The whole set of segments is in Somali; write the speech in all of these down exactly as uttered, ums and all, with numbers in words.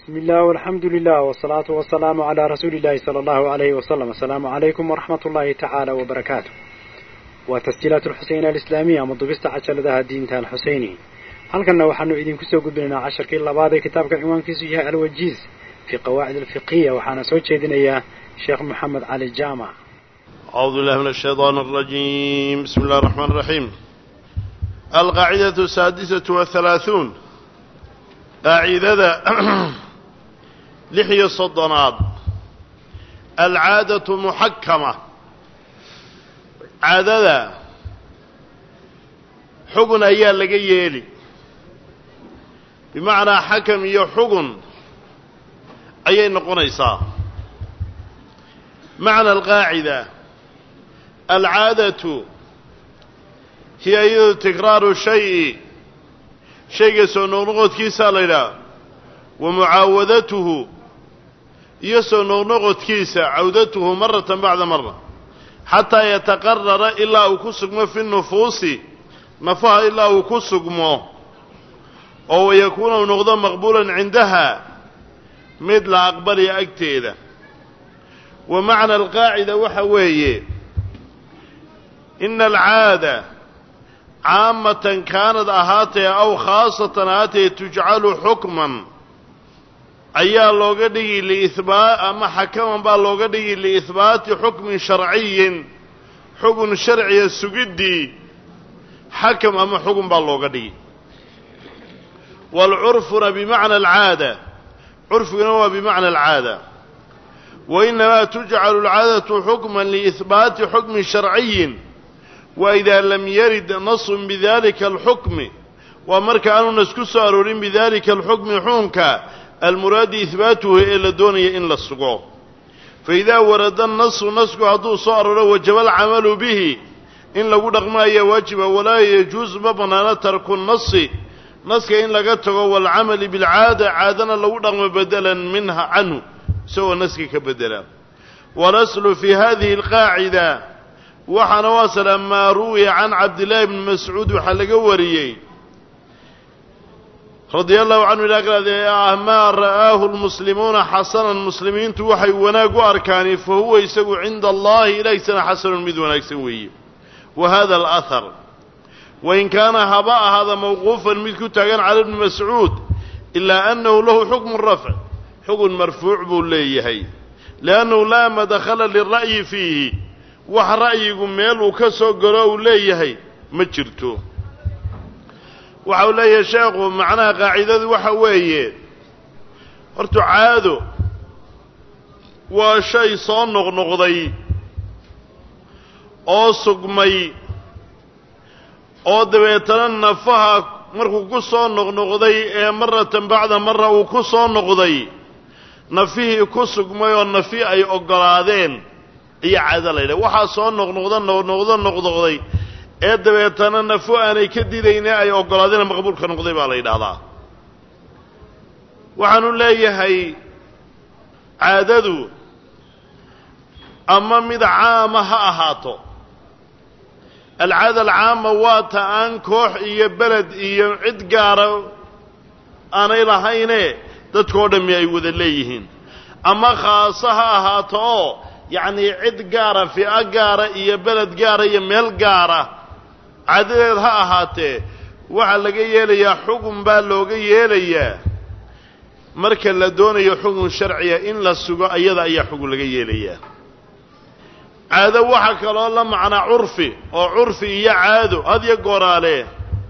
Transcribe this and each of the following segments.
بسم الله والحمد لله والصلاة والسلام على رسول الله صلى الله عليه وسلم. السلام عليكم ورحمة الله تعالى وبركاته. وتسجيلات الحسين الإسلامية مضبست عشر لها الدين تال الحسيني. هل كنا وحنو إذن كسو قبلنا عشر كلا بعض كتاب عنوان كسوها الوجيز في قواعد الفقهية وحنا سويت شيدنا إياه شيخ محمد علي الجامع. أعوذ بالله من الشيطان الرجيم. بسم الله الرحمن الرحيم. القاعدة السادسة والثلاثون قاعدة لحية الصدنات. العادة محكمة. عادة حقن أيال لقي يلي بمعنى حكم يحقن أي نقنيصا. معنى القاعدة العادة هي أيضا تكرار الشيء شيء سنغنغت كيسا ليلا ومعاودته يسنغنغت كيسا عودته مرة بعد مرة حتى يتقرر إلا أكسقم في النفوس نفها إلا أكسقم أو يكون نغضا مقبولا عندها مثل أقبل أكتيدا. ومعنى القاعدة وحوية إن العادة عامة كانت أهاتي أو خاصة أهاتي تجعل حكما أيها اللوغدي لإثبات أما حكما باللوغدي لإثبات حكم شرعي حكم شرعي السجدي حكم أما حكم باللوغدي. والعرف بمعنى العادة عرف هو بمعنى العادة وإنما تجعل العادة حكما لإثبات حكم شرعي وإذا لم يرد نص بذلك الحكم ومرك أن نسكس أرورين بذلك الحكم حكمك المراد إثباته إلا دوني إلا السقوط. فإذا ورد النص نسك هدو صار وجب العمل به إن لقد ما يواجب ولا يجوز مبنى ترك النص نسك إن لقد والعمل بالعادة عادنا لو دغم بدلا منها عنه سوى نسك كبدلا. والأصل في هذه القاعدة وحنواصل ما روي عن عبد الله بن مسعود وحلق وريي رضي الله عنه لقد ما رآه المسلمون حسنا المسلمين توحي وناق أركاني فهو يسوي عند الله ليس حسن مذونا يسوي. وهذا الأثر وإن كان هباء هذا موقوفا مثل تاغن على ابن مسعود إلا أنه له حكم الرفع حكم مرفوع بوليه لأنه لا مدخل للرأي فيه wax ra'yigu meel uu ka soo galo uu leeyahay ma jirto. waxa uu leeyahay sheekhu macnaha qaacidadu waxa weeye horta caado waa shay soo noqnoqday oo sugmay oo dabeetana nafaha markuu ku soo noqnoqday ee maratan bacda marra uu ku soo noqday nafihii ku sugmay oo nafi ay ogolaadeen iyo caado leeyahay. waxa soo noqnoqda noqnoqda noqnoqday ee dabeetana nafu aanay ka diidaynay ay ogolaadeen maqbuulka noqday baa la yiraahdaa. waxaanu leeyahay caadadu ama mid caam ha ahaato العادة العامة واتان كوح iyo beled iyo cid gaar aanay lahayn dadkoo dhammi ay wada leeyihiin ama khaasaha ahaato يعني عد قارة في أقارة إيا بلد قارة إيا ميل قارة عدد ها أهاته وحال لقى يليا حكم بالو لقى يليا مركا لدوني حكم شرعية إن للسقاء أيضا أي حكم لقى يليا هذا وحك الله معنا عرفي أو عرفي إيا عادو هذا يقول عليه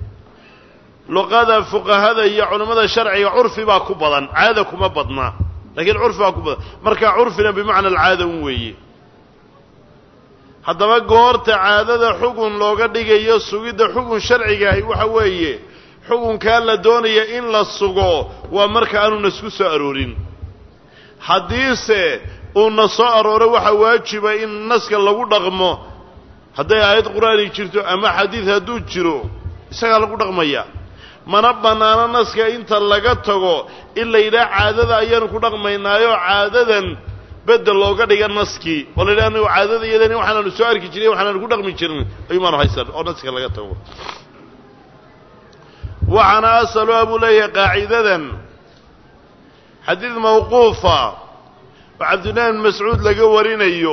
لقد فقه هذا إيا علماء الشرعي عرفي باكو بضان عادكم بضنا لكن عرف أكبر مركا عرفنا بمعنى العادة وهي حتى ما قورت عادة حكم لو قد يسويد حكم شرعي وحويه حكم كان لدوني إن للسقو ومركا أنو نسكو سأرورين حديثة ونصا أرور وحواجب إن نسك لو دغمو حتى آيات قرآن يجرتو أما حديث هدو جرو إساق لو دغميا mana banaana naska inta laga tago illa ila caadada ayaan ku dhaqmaynaayo caadadan bedel looga dhiga naski walaalaanu caadada iyadani waxaan soo arki jiray waxaan ku dhaqmi jirnay aymaan haysan oo naska laga tago. waxana asalu abu leeyahay qaacidadan xadiid mawquufa oo cabdullaahi ibn mascuud laga warinayo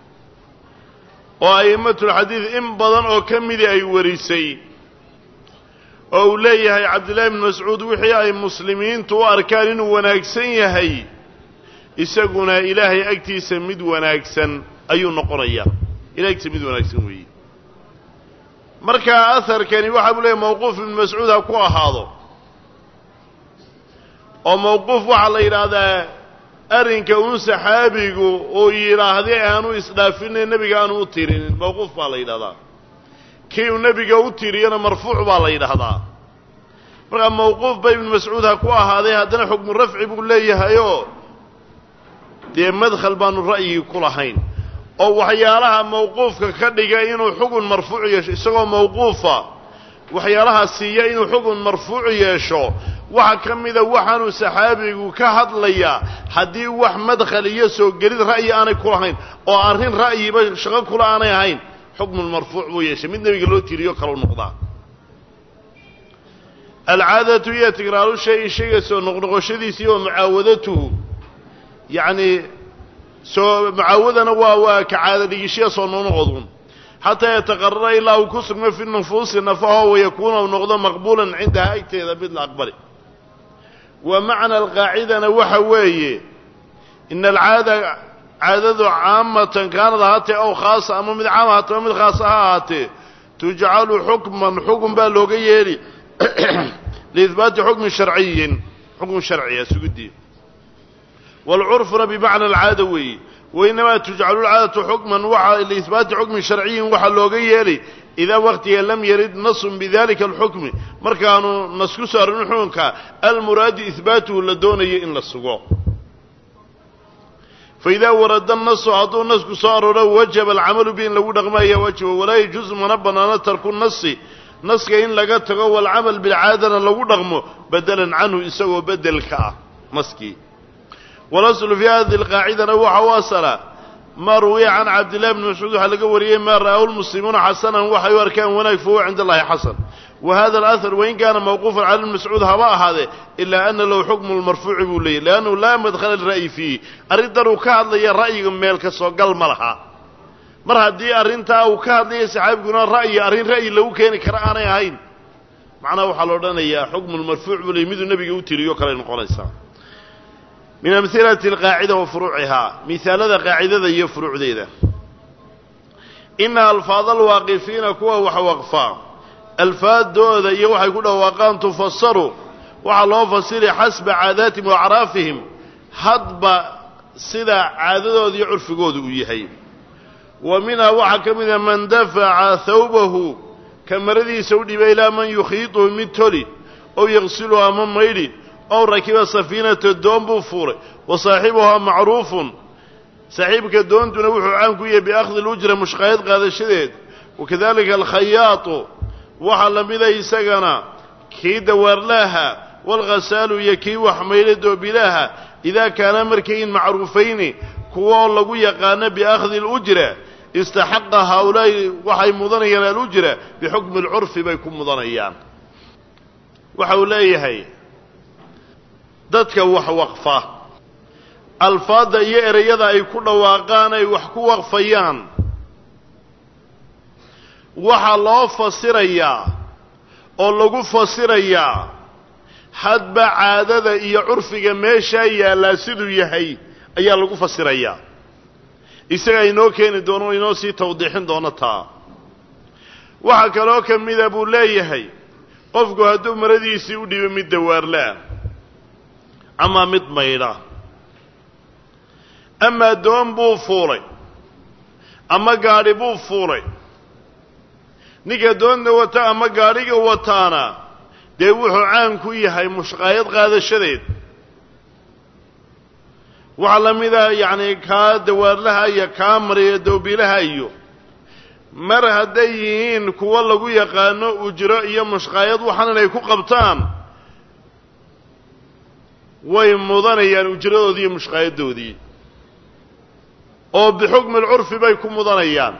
oo a'immatulxadiid in badan oo ka midii ay warisay oo uu leeyahay cabdullaahi ibn mascuud wixii ay muslimiintu u arkaan inuu wanaagsan yahay isaguna ilaahay agtiisa mid wanaagsan ayuu noqonayaa ilahay agtiisa mid wanaagsan weeye markaa aharkani waxa buu leeyahay mawquuf ibn mascuud ha ku ahaado oo mawquuf waxaa la yidhaahdaa arrinka uun saxaabigu oo yidhaahday aanu isdhaafinay nebiga aanu u tirinin mawquuf baa la yidhahdaa kii uu nebiga u tiriyana marfuuc baa la yidhaahdaa markaa mawquuf ba ibnu mascuud ha ku ahaaday haddana xukmu rafci buu leeyahayoo dee madkhal baanu ra'yigi ku lahayn oo waxyaalaha mawquufka ka dhiga inuu xugun marfuuc yeesho isagoo mawquufa waxyaalaha siiya inuu xugun marfuuc yeesho waxa ka mida waxaanuu saxaabigu ka hadlayaa haddii wax madkhal iyo soo gelid ra'yi aanay ku lahayn oo arrin ra'yiba shaqo kula aanay ahayn xukmun marfuuc buu yeeshay mid nebiga loo tiriyo kalau noqdaa alcaadatu iyo tigraaru shay shayga soo noqnoqoshadiisii oo mucaawadatuhu yacni soo mucaawadana waa waa ka caada dhigishiya soo noqnoqodun xataa yataqarara ilaa uu ku sugmo fi nufuusi nafaho wayakuuna uu noqdo maqbuulan cindaha agteeda mid la aqbali wa macna alqaacidana waxa weeye ina alcaada caadadu caamatan kaanad ahaatee ow khaasa ama mid caam ahaatee ama mid khaasa ha ahaatee tujcalu xukman xukun baa looga yeeli liihbaati xukmin sharciyin xukun sharciya sugidii waalcurfuna bimacna alcaada weeye wainamaa tujcalu lcaadatu xukman waxa liihbaati xukmin sharciyin waxaa looga yeeli idaa waqtiga lam yarid nasun bidalika alxukmi markaanu nas ku soo arrin xukunka almuraadu ihbaatuhu la doonayo in la sugo faidaa warada nasu hadduu nasku soo arooro wajaba alcamalu bi in lagu dhaqmaya wajiba walaa yajuusu mana bannaano tarku nasi naska in laga tago waalcamal bilcaadana lagu dhaqmo badalan canhu isagoo bedelka ah naskii walaslu fii hadihi alqaacidana waxa u asala maa ruwiya can cabdillahi bni mascuud waxaa laga wariyey maa ra'aahu lmuslimuuna xasanan waxay u arkaan wanaag fahuwa cinda allahi xasan wa hada alahar wain kaana mawquufan cala ibni mascuud haba ahaadee ilaa ana lahu xukmu lmarfuuci buu leeyay liannahu laa madkhala lira'yi fiihi arrintan uu ka hadlaya ra'yiga meel ka soo gal ma laha mar haddii arrintaa uu ka hadlaya saxaabiguna ra'yi arrin ra'yi lagu keeni kara aanay ahayn macnaha waxaa la odhanayaa xukmu lmarfuuc buu leeyay miduu nebiga u tiriyo kale noqonaysaa min amhilati alqaacida wa furuucihaa mihaalada qaacidada iyo furuucdeeda ina alfaada alwaaqifiina kuwa wax waqfaa alfaadooda iyo waxay ku dhawaaqaan tufasaru waxaa loo fasiri xasba caadaatihim wa acraafihim hadba sida caadadooda iyo curfigooda uu yahay wa minhaa waxaa ka mida man dafaca thawbahu kamaradiisa u dhiba ilaa man yukhiiduhu mid toli ow yaqsiluhu ama maydhi ow rakiba safiinata doon buu fuulay wa saaxibuhaa macruufun saaxiibka doontuna wuxuu caan ku yahay biakhdi lujra mushqaayad qaadashadeed wakadalika alkhayaatu waxaa la mida isagana kii dawaarlaaha waalghasaalu iyo kii wax maydha doobilaaha idaa kaana markayin macruufayni kuwoo lagu yaqaano biakhdi alujra istaxaqa haaulaa'i waxay mudanayaan alujra bixukmi alcurfi bay ku mudanayaan waxa uu leeyahay dadka wax waqfa alfaadda iyo ereyada ay ku dhawaaqaan ay wax ku waqfayaan waxaa loo fasirayaa oo lagu fasirayaa hadba caadada iyo curfiga meeshaa yaallaa siduu yahay ayaa lagu fasirayaa isagaa inoo keeni doono o inoo sii tawdiixin doono taa waxaa kaloo ka mida buu leeyahay qofku hadduu maradiisii u dhibo mid dawaarlaa ama mid maydha amaa doon buu fuulay ama gaadhi buu fuulay ninka doonta wata ama gaadhiga wataana dee wuxuu caan ku yahay mushqaayad qaadashadeed waxaa la mida yacni kaa dawaarlaha iyo kaa mariya dawbilaha iyo mar hadday yihiin kuwo lagu yaqaano ujro iyo mushqaayad waxaan inay ku qabtaan way mudanayaan ujradoodii iyo mushqaayadoodii oo bixukmi alcurfi bay ku mudanayaan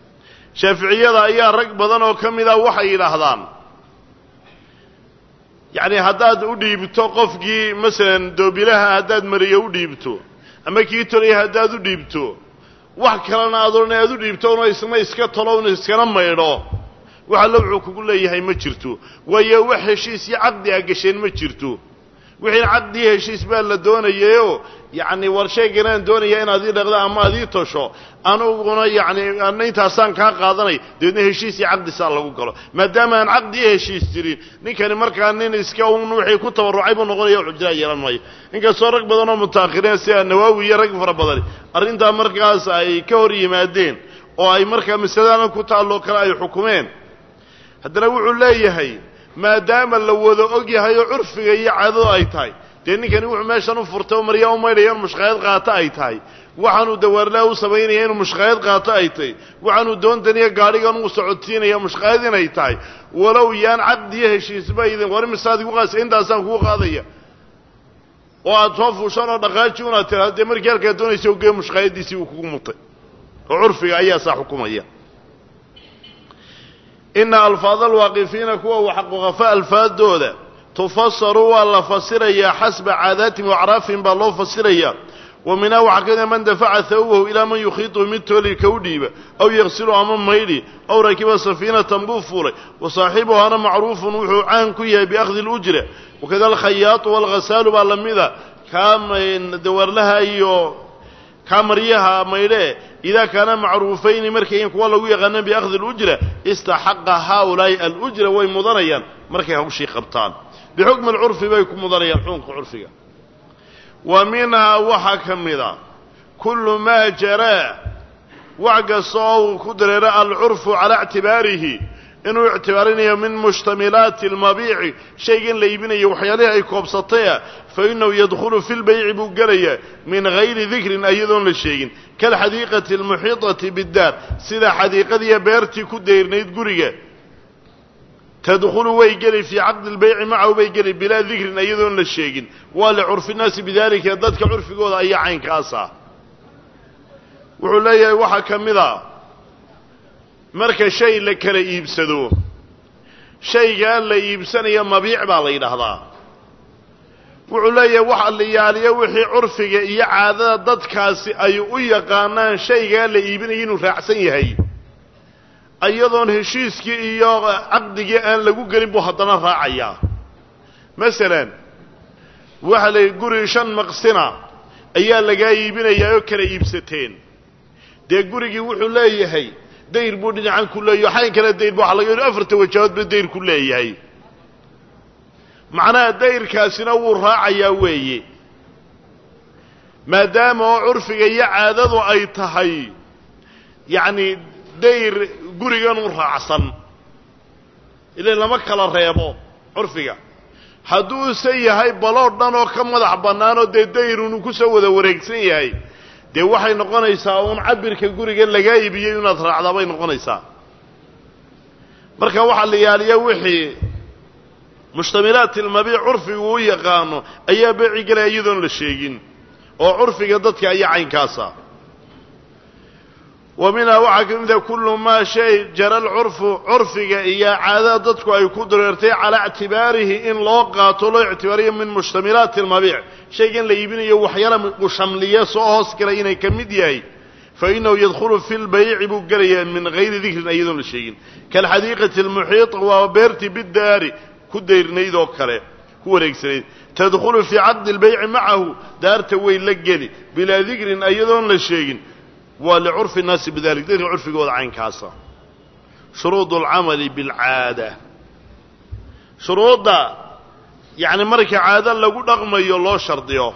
shaaficiyada ayaa rag badan oo ka mid ah waxay yidhaahdaan yacni haddaad u dhiibto qofkii masalan doobilaha haddaad mariyo u dhiibto ama kii tolaya haddaad u dhiibto wax kalena adoona aad u dhiibto una isna iska tolo una iskana maydho waxa la wuxuu kugu leeyahay ma jirto waayo wax heshiis iyo caqdi ah gasheen ma jirto wixii caqdi heshiis baa la doonayo yacni war sheeganaan doonaya inaad ii dhaqdo ama aad ii tosho anuguna yacni ana intaasaan kaa qaadanay deedna heshiis iyo caqdi saa lagu galo maadaama aan caqdi iyo heshiis jirin ninkani markaa nin iska un wixii ku tabarrucay buu noqonaya xujra yeelan maayo inkastoo rag badan oo mutaakhiriin sida Nawaawi iyo rag fara badan arrintaa markaas ay ka hor yimaadeen oo ay markaa masaladan ku taalo kale ay xukumeen haddana wuxuu leeyahay maadaama la wada og yahay oo curfiga iyo caadada ay tahay dee ninkani wuxuu meeshan u furtay oo maryaa u maydhaya in mushqaayad qaato ay tahay waxaanu dawaarlaa u samaynaya inuu mushqaayad qaato ay tahay waxaanu doontaniya gaadhigan u socodsiinaya mushqaayad inay tahay walow yaan caqdiyo heshiisba idin war misaad igu qaasa intaasaan kugu qaadaya oo aad soo fuushan oo dhaqaaji unaad tiraahdo dee markii halkaa doonaysa ogee mushqaayadiisii uu kugu mutay oo curfiga ayaa saa xukumaya إن ألفاظ الواقفين كوا وحقوق الفاظ تفسر ولا فسريا حسب عاداتهم وأعرافهم بالله فسريا ومنها وحكذا من دفع ثوبه إلى من يخيطه مثل الكوديب أو يغسله أمام ميلي أو ركب سفينة بوفورة وصاحبه أنا معروف عن كيه بأخذ الأجرة وكذا الخياط والغسال بالمذا كام دور لها أيو كامريها ميلي إذا كان معروفين مركين كوالله يغنى بأخذ الأجرة استحق هؤلاء الأجرة ومضريا مركين هم شيء قبطان بحكم العرف بيكم مضريا حنق عرفيا ومنها وحكم ذا كل ما جرى وعقصوا كدر العرف على اعتباره إنه اعتبارني من مشتملات المبيع شيء ليبني يوحيالها كوبسطية فإنه يدخل في البيع بقرية من غير ذكر أيضا للشيء كالحديقة المحيطة بالدار سيدا حديقة دي بيرتي كدير نيد قرية تدخل ويقري في عقد البيع معه ويقري بلا ذكر أيضا للشيء ولعرف الناس بذلك يددك عرف قوض أي عين كاسا وعلي وحكم ذا marka shay la kala iibsado shayga la iibsanayo mabiic baa la yiraahdaa wuxuu leeyahay waxa la yaaliyo wixii curfiga iyo caadada dadkaasi ay u yaqaanaan shayga la iibinayo inuu raacsan yahay ayadoon heshiiskii iyo aqdigii aan lagu galin buu haddana raacaya masalan waxa la guri shan maqsina ayaa laga iibinayaa oo kala iibsateen de gurigii wuxuu leeyahay دير بودي عن كله يحين كلا دير بوح الله أفرت وجهات بدير كله يهي معناه دير كاسنا وراعي ويي ما دام عرف جاي عادة أي تهي يعني دير جوريان وراعصن إلا لما كلا ريبو عرفيا هدو سي هاي بلاد نانو كم وضع بنانو دي دير ونكسو وذا ورقسي هاي dee waxay noqonaysaa uun cabirka guriga laga iibiyay inaad raacdo bay noqonaysaa marka waxa la yaaliyo wixii mushtamilaat al-mabi' urfiga uu yaqaano ayaa baaci galay iyadoon la sheegin oo urfiga dadka ayaa caynkaasa ومنها وحكم ذا كل ما شيء جرى العرف عرفك إيا عادة ضدك أي كدرتي على اعتباره إن لوقات له اعتباريا من مشتملات المبيع شيء اللي يبني وحيانا مشملية سوهس كلاينا كمدياي فإنه يدخل في البيع بقريا من غير ذكر أيضا للشيء كالحديقة المحيط وبيرتي بالدار كدير نيدو كله هو ريكسرين تدخل في عقد البيع معه دار توي لقلي بلا ذكر أيضا للشيء ولعرف الناس بذلك ذلك عرف قوض عين كاسة شروط العمل بالعادة شروط يعني مركة عادة لقول رغم يالله شرطيه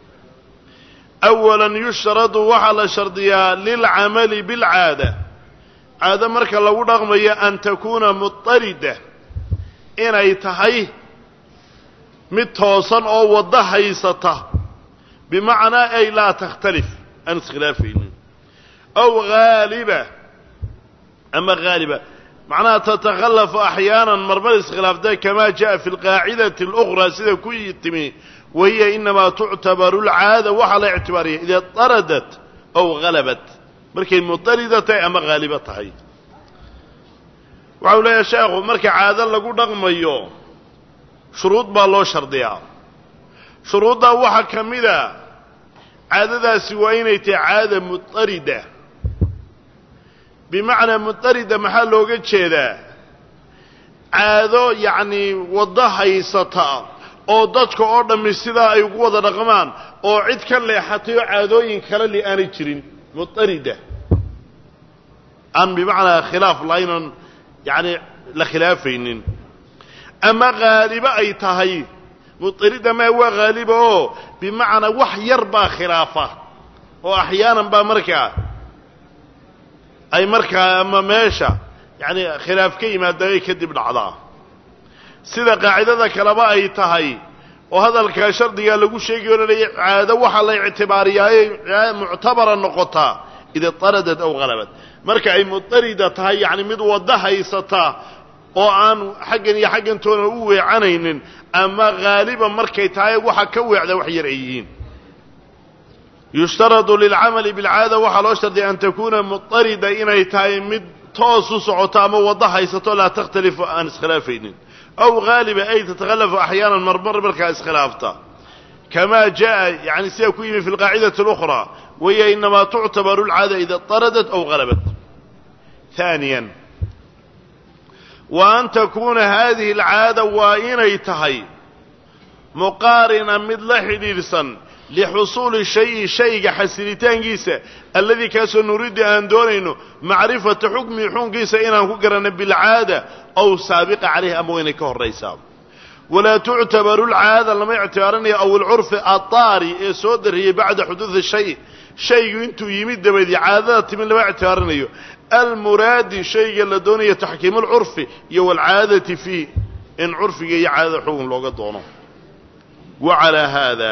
أولا يشترط وحل شرطيه للعمل بالعادة عادة مركة لقول رغم أن تكون مضطردة إن يتحيه متوصن أو وضحيسته بمعنى أي لا تختلف عن خلافه أو غالبة أما غالبة معناها تتغلف أحيانا مرمز خلاف ذلك كما جاء في القاعدة الأخرى سيدة كوي التمي وهي إنما تعتبر العادة وحل اعتبارها إذا طردت أو غلبت مركي مطردة أما غالبة هي وعولا يا شيخ مركي عادة لقول رغم أيوه shuruud baa loo shardiyaa shuruuddaa waxaa ka mida caadadaasi waa inay tahay caada mutarida bimacnaa mutarida maxaa looga jeedaa caado yacnii waddo haysata oo dadka oo dhammi sidaa ay ugu wada dhaqmaan oo cid ka leexatay oo caadooyin kale li aanay jirin mutarida aan bimacnaa khilaaf laynan yacni la khilaafaynin ama haaliba ay tahay mutarida maa waa haaliba oo bimacnaa wax yar baa khilaafa oo axyaanan baa markaa ay markaa ama meesha yacni khilaaf ka yimaada ay kadib dhacdaa sida qaacidada kaleba ay tahay oo hadalkaa shardigaa lagu sheegayo o laleeya caado waxaa la ictibaariyaaye muctabara noqotaa ida taradad aw halabad marka ay mutarida tahay yacni mid waddo haysata oo aan xaggan iyo xaggantoona u weecanaynin ama haaliba markay tahay waxa ka weecda wax yar ay yihiin yushtaradu lilcamali bilcaada waxaa loo shardiya an takuuna mutarida inay tahay mid toos u socoto ama waddo haysato laa takhtalifu aan iskhilaafaynin aw haaliba ay tatahalafu axyaanan marmar markaa iskhilaafta kamaa jaa yani sida ku yimi fi lqaacidati اlukhraa wahiya inamaa tuctabaru alcaada ida taradat aw halabat haaniyan wa an takuuna hadihi alcaada waa inay tahay muqaarina mid la xidhiidhsan lixusuuli shayi shayga xasilitaankiisa alladii kaasoo nuridu aan doonayno macrifata xukmihi xukunkiisa inaan ku garanno bilcaada aw saabiqa calayhi ama waynay ka horraysaa walaa tuctabaru alcaada lama ictibaaranayo aw alcurfi addaari ee soo darriyey bacda xuduudi shay shaygu intuu yimid dabadii caadada timin lama ictibaaranayo almuraadi shayga la doonayo taxkiimu alcurfi iyo waalcaadati fiih in curfiga iyo caadada xukun looga doono wa calaa haada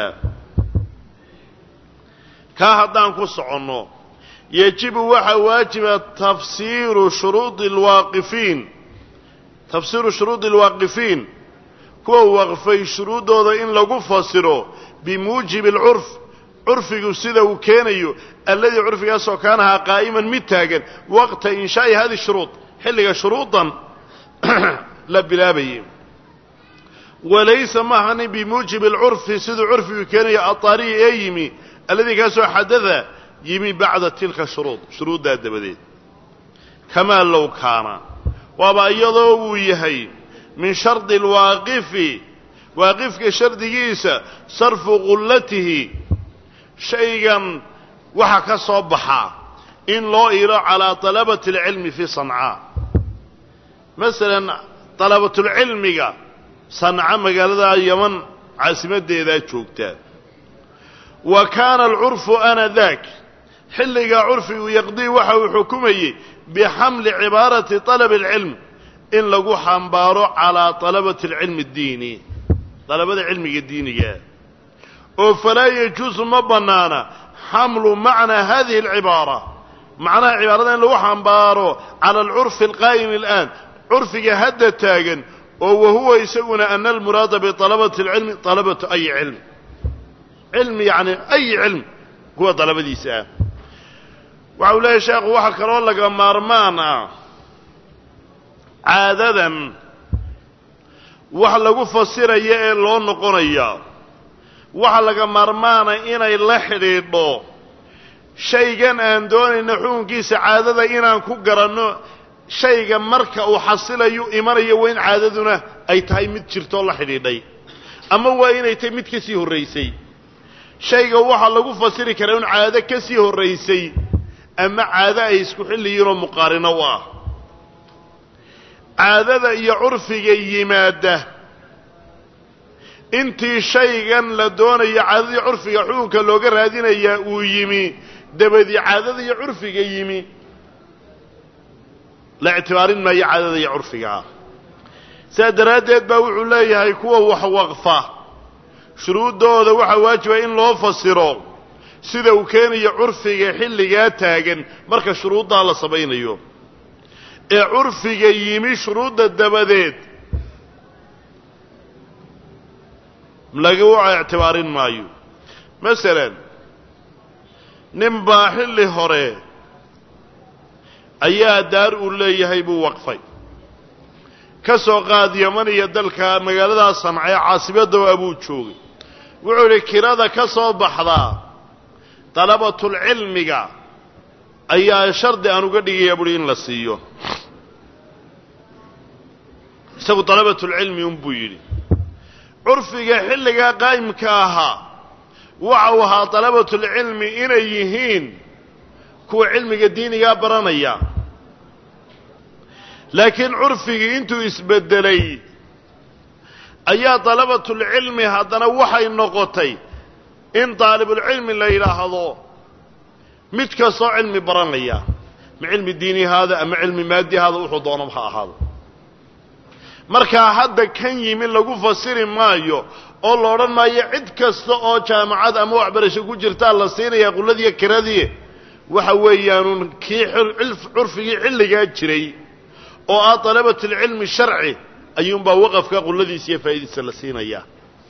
kaa haddaan ku soconno yajibu waxaa waajiba tafsiiru shuruudi alwaaqifiin tafsiiru shuruudi alwaaqifiin kuwa waqfay shuruuddooda in lagu fasiro bimuujibi alcurf curfigu sida uu keenayo alladii curfigaasoo kaanahaa qaa'iman mid taagan waqta inshaa'i hadihi shuruud xilliga shuruudan la bilaabayay walaysa maahanin bimuujibi alcurfi siduu curfigu keenayo aطaariyi ee yimi alladii kaasoo xadada yimi bacda tilka shuruud shuruuddaa dabadeed kamaa low kaana waaba iyadoo uu yahay min shardi alwaaqifi waaqifka shardigiisa sarfu qullatihi shaygan waxa ka soo baxaa in loo iilo calaa talabati alcilmi fii sancaa masalan dalabatulcilmiga sanca magaalada yaman caasimaddeedaa joogtaa wa kaana alcurfu anaadaak xilligaa curfigu yaqdii waxa uu xukumayey bixamli cibaarati talabi alcilm in lagu xambaaro calaa talabati alcilmi addiini dalabada cilmiga diiniga oo falaa yajuusu ma bannaana xamlu macnaa hadihi alcibaara macnaha cibaarada in lagu xambaaro cala alcurfi alqaa'imi al'aan curfiga hadda taagan oo wahuwa isaguna ana almuraada bitalabati alcilmi talabatu ay cilm cilmi yacni ay cilm kuwa dalabadiisa ah waxa uu leeyahay sheekhu waxa kaloo laga maarmaan ah caadadan wax lagu fasiraya ee loo noqonaya waxa laga maarmaana inay la xidhiidho shaygan aan doonayno xukunkiisa caadada inaan ku garanno shayga marka uu xasilayo imanayo waa in caadaduna ay tahay mid jirtoo la xidhiidhay ama waa inay tahay mid ka sii horraysay shayga waxaa lagu fasiri karaa in caado ka sii horraysay ama caado ay isku xilliyiinoo muqaarino u ah caadada iyo curfiga yimaada intii shaygan la doonayo caadadii curfiga xukunka looga raadinayaa uu yimi dabadii caadada iyo curfiga yimi la ictibaarin maayo caadada iyo curfigaa sidaa daraaddeed baa wuxuu leeyahay kuwa wax waqfa shuruuddooda waxaa waajiba in loo fasiro sida uu keenayo curfiga xilligaa taagan marka shuruuddaa la samaynayo ee curfiga yimi shuruudda dabadeed lagu ictibaarin maayo masalan nin baa xilli hore ayaa daar uu leeyahay buu waqfay ka soo qaad yaman iyo dalka magaalada Sanca ee caasimadda Abu Joog wuxuu kirada ka soo baxdaa talabatul cilmiga ayaa shardi aan uga dhigay buri in la siiyo isagu talabatul cilmi um buu yiri urfiga xilliga qaymka aha waxa uu ahaa talabatul cilmi inay yihiin kuwa cilmiga diiniga baranaya laakiin urfiga intuu isbedelay ayaa talabatul cilmi haddana waxay noqotay in talibul cilmi la yiraahdo mid ka soo cilmi baranaya ma cilmi diini hada ama cilmi maadi hada wuxuu doonaa ha ahaado marka hadda kan yimi lagu fasiri maayo oo la oran maayo cid kasta oo jaamacad ama waxbarasho ku jirta la siinaya qulladiya kiradii waxa weeyaan kii urfigi xilliga jiray oo ah talabatul cilmi sharci ayuun baa waqafka qulladiisa iyo faa'iidada la siinaya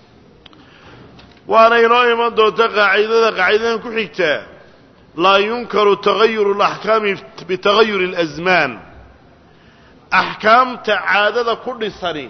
waana inoo iman doonta qaacidada qaacidadan ku xigta la yunkaru tagayur al-ahkam bi tagayur al-azman ahkaamta caadada ku dhisani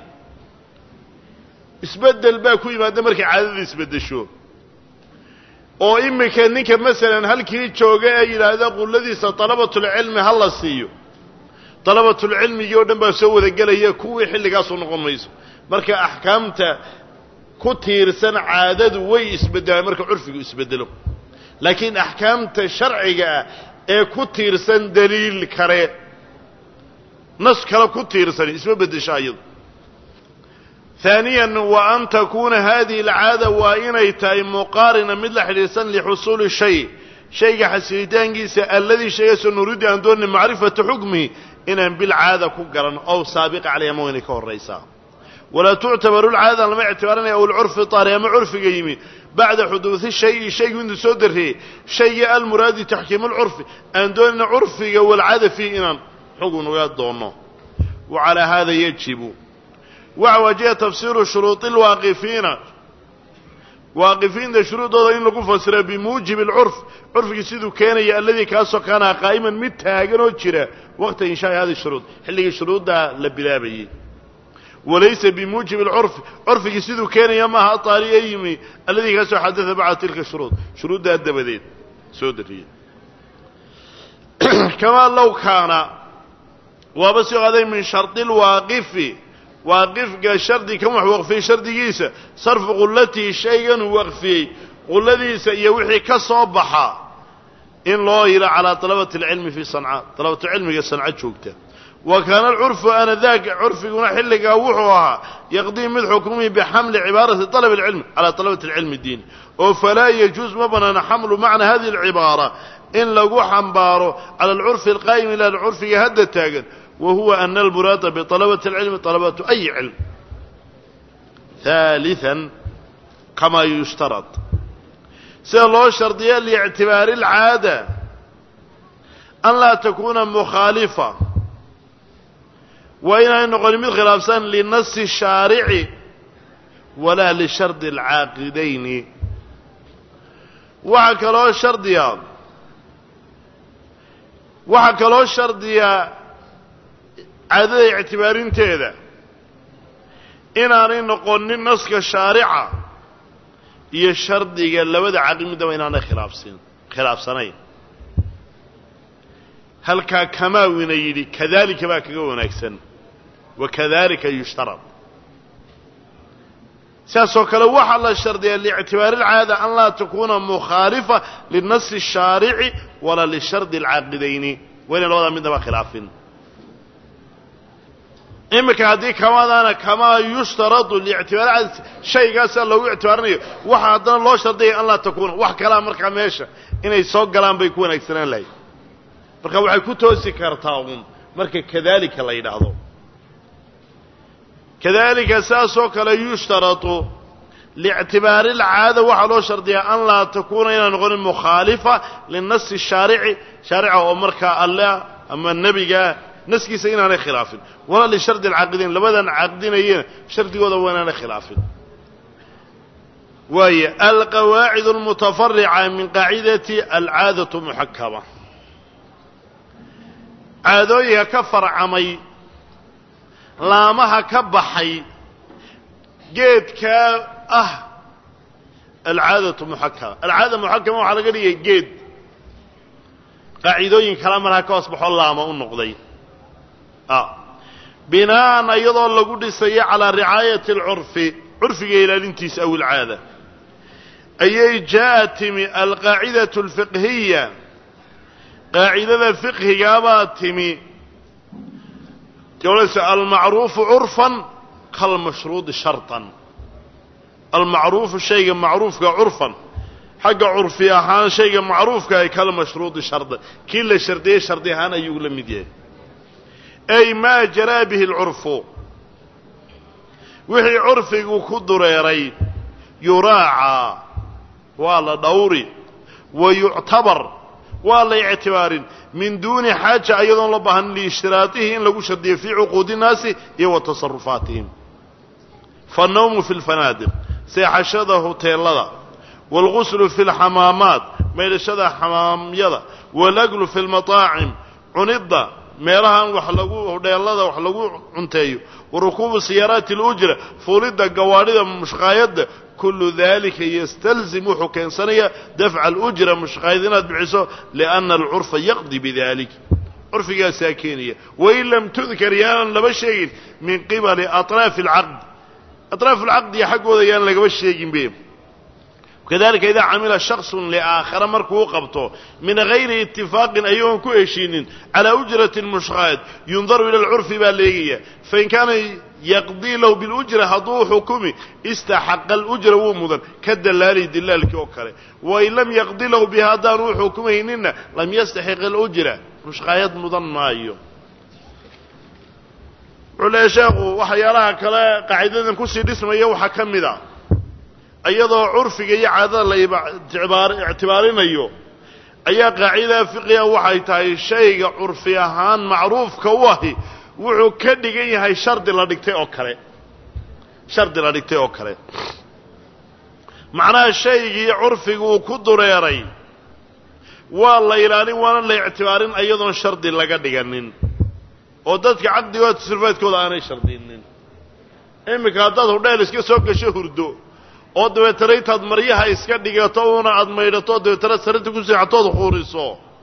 isbedel baa ku yimaada markay caadada isbedesho oo imika ninka mesela halkii jooga ay yiraahdo qulladiisa talabatul cilmi hal la siiyo talabatul cilmi iyo dhan baa soo wada galaya kuwii xilligaas u noqon mayso marka ahkaamta ku tiirsan caadadu way isbedelaan marka urfigu isbedelo laakiin ahkaamta sharciga ee ku tiirsan daliil kare nas kale ku tiirsan isma bedeshaayad ثانيا وأن تكون هذه العادة وإنay tahay مقارنة mid la xiriirsan لحصول الشيء شيء حسيتانkiisa الذي شيء نريد أن دون معرفة حكمه إنان بالعادة ku garan أو سابق عليه ما إنay ka horeysa ولا تعتبر العادة لما اعتبارنا أو العرف طارئ أما عرف قيمي بعد حدوث الشيء شيء من صدره شيء المراد تحكيم العرف أن دون عرف والعادة فيه إنان حكم وياد دونه وعلى هذا يجب وعوجه تفسير شروط الواقفين واقفين ده شروط هذا إن لكم فسر بموجب العرف عرف يسيدو كان الذي كاسو كان قائما متهاجن وجرا وقت إنشاء هذه الشروط حلق الشروط ده لبلابي وليس بموجب العرف عرف يسيدو كان يما طاري أيمي الذي كاسو حدث بعد تلك الشروط شروط ده الدبدين سودرية كما لو كان وبس هذا من شرط الواقف واقف شرطي كم وقفي شرطي جيسة صرف قلتي شيئا وقفي قلتي سيوحي كصبحا إن الله يرى على طلبة العلم في صنعاء طلبة العلم في صنعاء شوكته وكان العرف أنا ذاك عرف يقول حلق أوحوها يقضي من حكمه بحمل عبارة طلب العلم على طلبة العلم الدين وفلا يجوز مبنى حمل معنى هذه العبارة إن لقوا حنباره على العرف القائم إلى العرف يهد التاجد وهو أن المراد بطلبة العلم طلبة أي علم ثالثا كما يشترط سأل الله الشرطية لاعتبار العادة أن لا تكون مخالفة وإن نقول من خلافسان للنص الشارعي ولا لشرط العاقدين وحكى الله الشرطية وحكى الله الشرطية عادة اعتبارين تيدا إناني نقول النسك الشارعة هي الشرط قال لبدا عقيم دا وإنانا خلاف سن خلاف سنين هل كما وينيدي كذلك ما كقونا أكسن وكذلك يشترط ساسوك لو وحل الشرط لاعتبار العادة أن لا تكون مخالفة للنص الشارعي ولا للشرط العاقدين وين الوضع من دما خلافين إمك هذه كما أنا كما يشترط لاعتبار شيء قاسا لو اعتبارني waxa hadana loo shardiyo an la takuun wax kala marka meesha inay soo galaan bay ku wanaagsanaan lahayd marka waxay ku toosi kartaa un marka kadalika la yiraahdo kadalika saaso kala yushtaratu لاعتبار العادة waxa loo shardiyo an la takuuna inaan noqon mukhalifa lin-nass ash-shari'i shari'a oo marka Allah ama nabiga نسكي إننا خلاف ولا لشرط العقدين لبدا عقدين أيين شرط قوضا وإننا خلاف وهي القواعد المتفرعة من قاعدة العادة محكمة عادوية كفر عمي laamaha ka baxay geedka ah alcaadatu muxakama alcaada muxakama waxaa laga dhigay geed qaacidooyin kala marha ka hoos baxo laama u noqday binaan iyadoo lagu dhisayo calaa ricaayati alcurfi curfiga ilaalintiisa aw alcaada ayay jaa timi alqaacidatu alfiqhiya qaacidada fiqhigaabaa timi jawlasa almacruufu curfan kalmashruudi shartan almacruufu shayga macruufka curfan xagga curfi ahaan shayga macruufka ay kalmashruudi shardan kii la shardiyey shardi ahaan ayuu la mid yahay ay maa jaraa bihi alcurfu wixii curfigu ku dureeray yuraacaa waa la dhawri wa yuctabar waa la ictibaarin min duuni xaaja iyadoon la baahan liishtiraatihi in lagu shardiyo fii cuquudi nnaasi iyo wa tasarufaatihim faannawmu fi lfanaadiq seexashada hoteelada waalguslu fi lxamaamaat maydhashada xamaamyada waalaglu fi lmataacim cunidda meelahan wax lagu hodheelada wax lagu cunteeyo wa rukuubu siyaaraati alujra fuulidda gawaadhida mushqaayadda kullu dalika yastalzim wuxuu keensanaya dafca alujra mushqaayad inaad bixiso lianna alcurfa yaqdi bidalik curfigaasaa keenaya wain lam tudkar yaanan laba sheegin min qibali atraafi alcaqd atraafu alcaqdiya xaggooda yaan lagaba sheegin be kadalika idaa camila shaksun liaakhara markuu u qabto min gayri itifaaqin ayagoon ku heshiinin calaa ujrati mushqaayad yundaru ila alcurfi baa leegaya fain kaana yaqdii lahu bilujra hadduu xukumi istaxaqa alujra wuu mudan ka dalaali dilaalkii oo kale wain lam yaqdi lahu biha haddaan uu xukumayninna lam yastaxiq alujra mushqaayad mudan maayo wuxuu leeyahay sheekhu waxyaalaha kale qaacidadan kusii dhismaya waxaa ka mid a iyadoo curfiga iyo caadada la ictibaarinayo ayaa qaacidada fiqiga waxay tahay shayga curfi ahaan macruufka u ahi wuxuu ka dhigan yahay shardi la dhigtay oo kale shardi la dhigtay oo kale macnaha shaygii curfiga uu ku dureeray waa la ilaalin waana la ictibaarin iyadoon shardi laga dhiganin oo dadka caqdigooda tasrifaadkooda aanay shardinin iminka haddaad hodheel iska soo gasho hurdo oo dabeetana intaad maryaha iska dhigato una aad maydhato dabeetana sarinta ku seexatood huuriso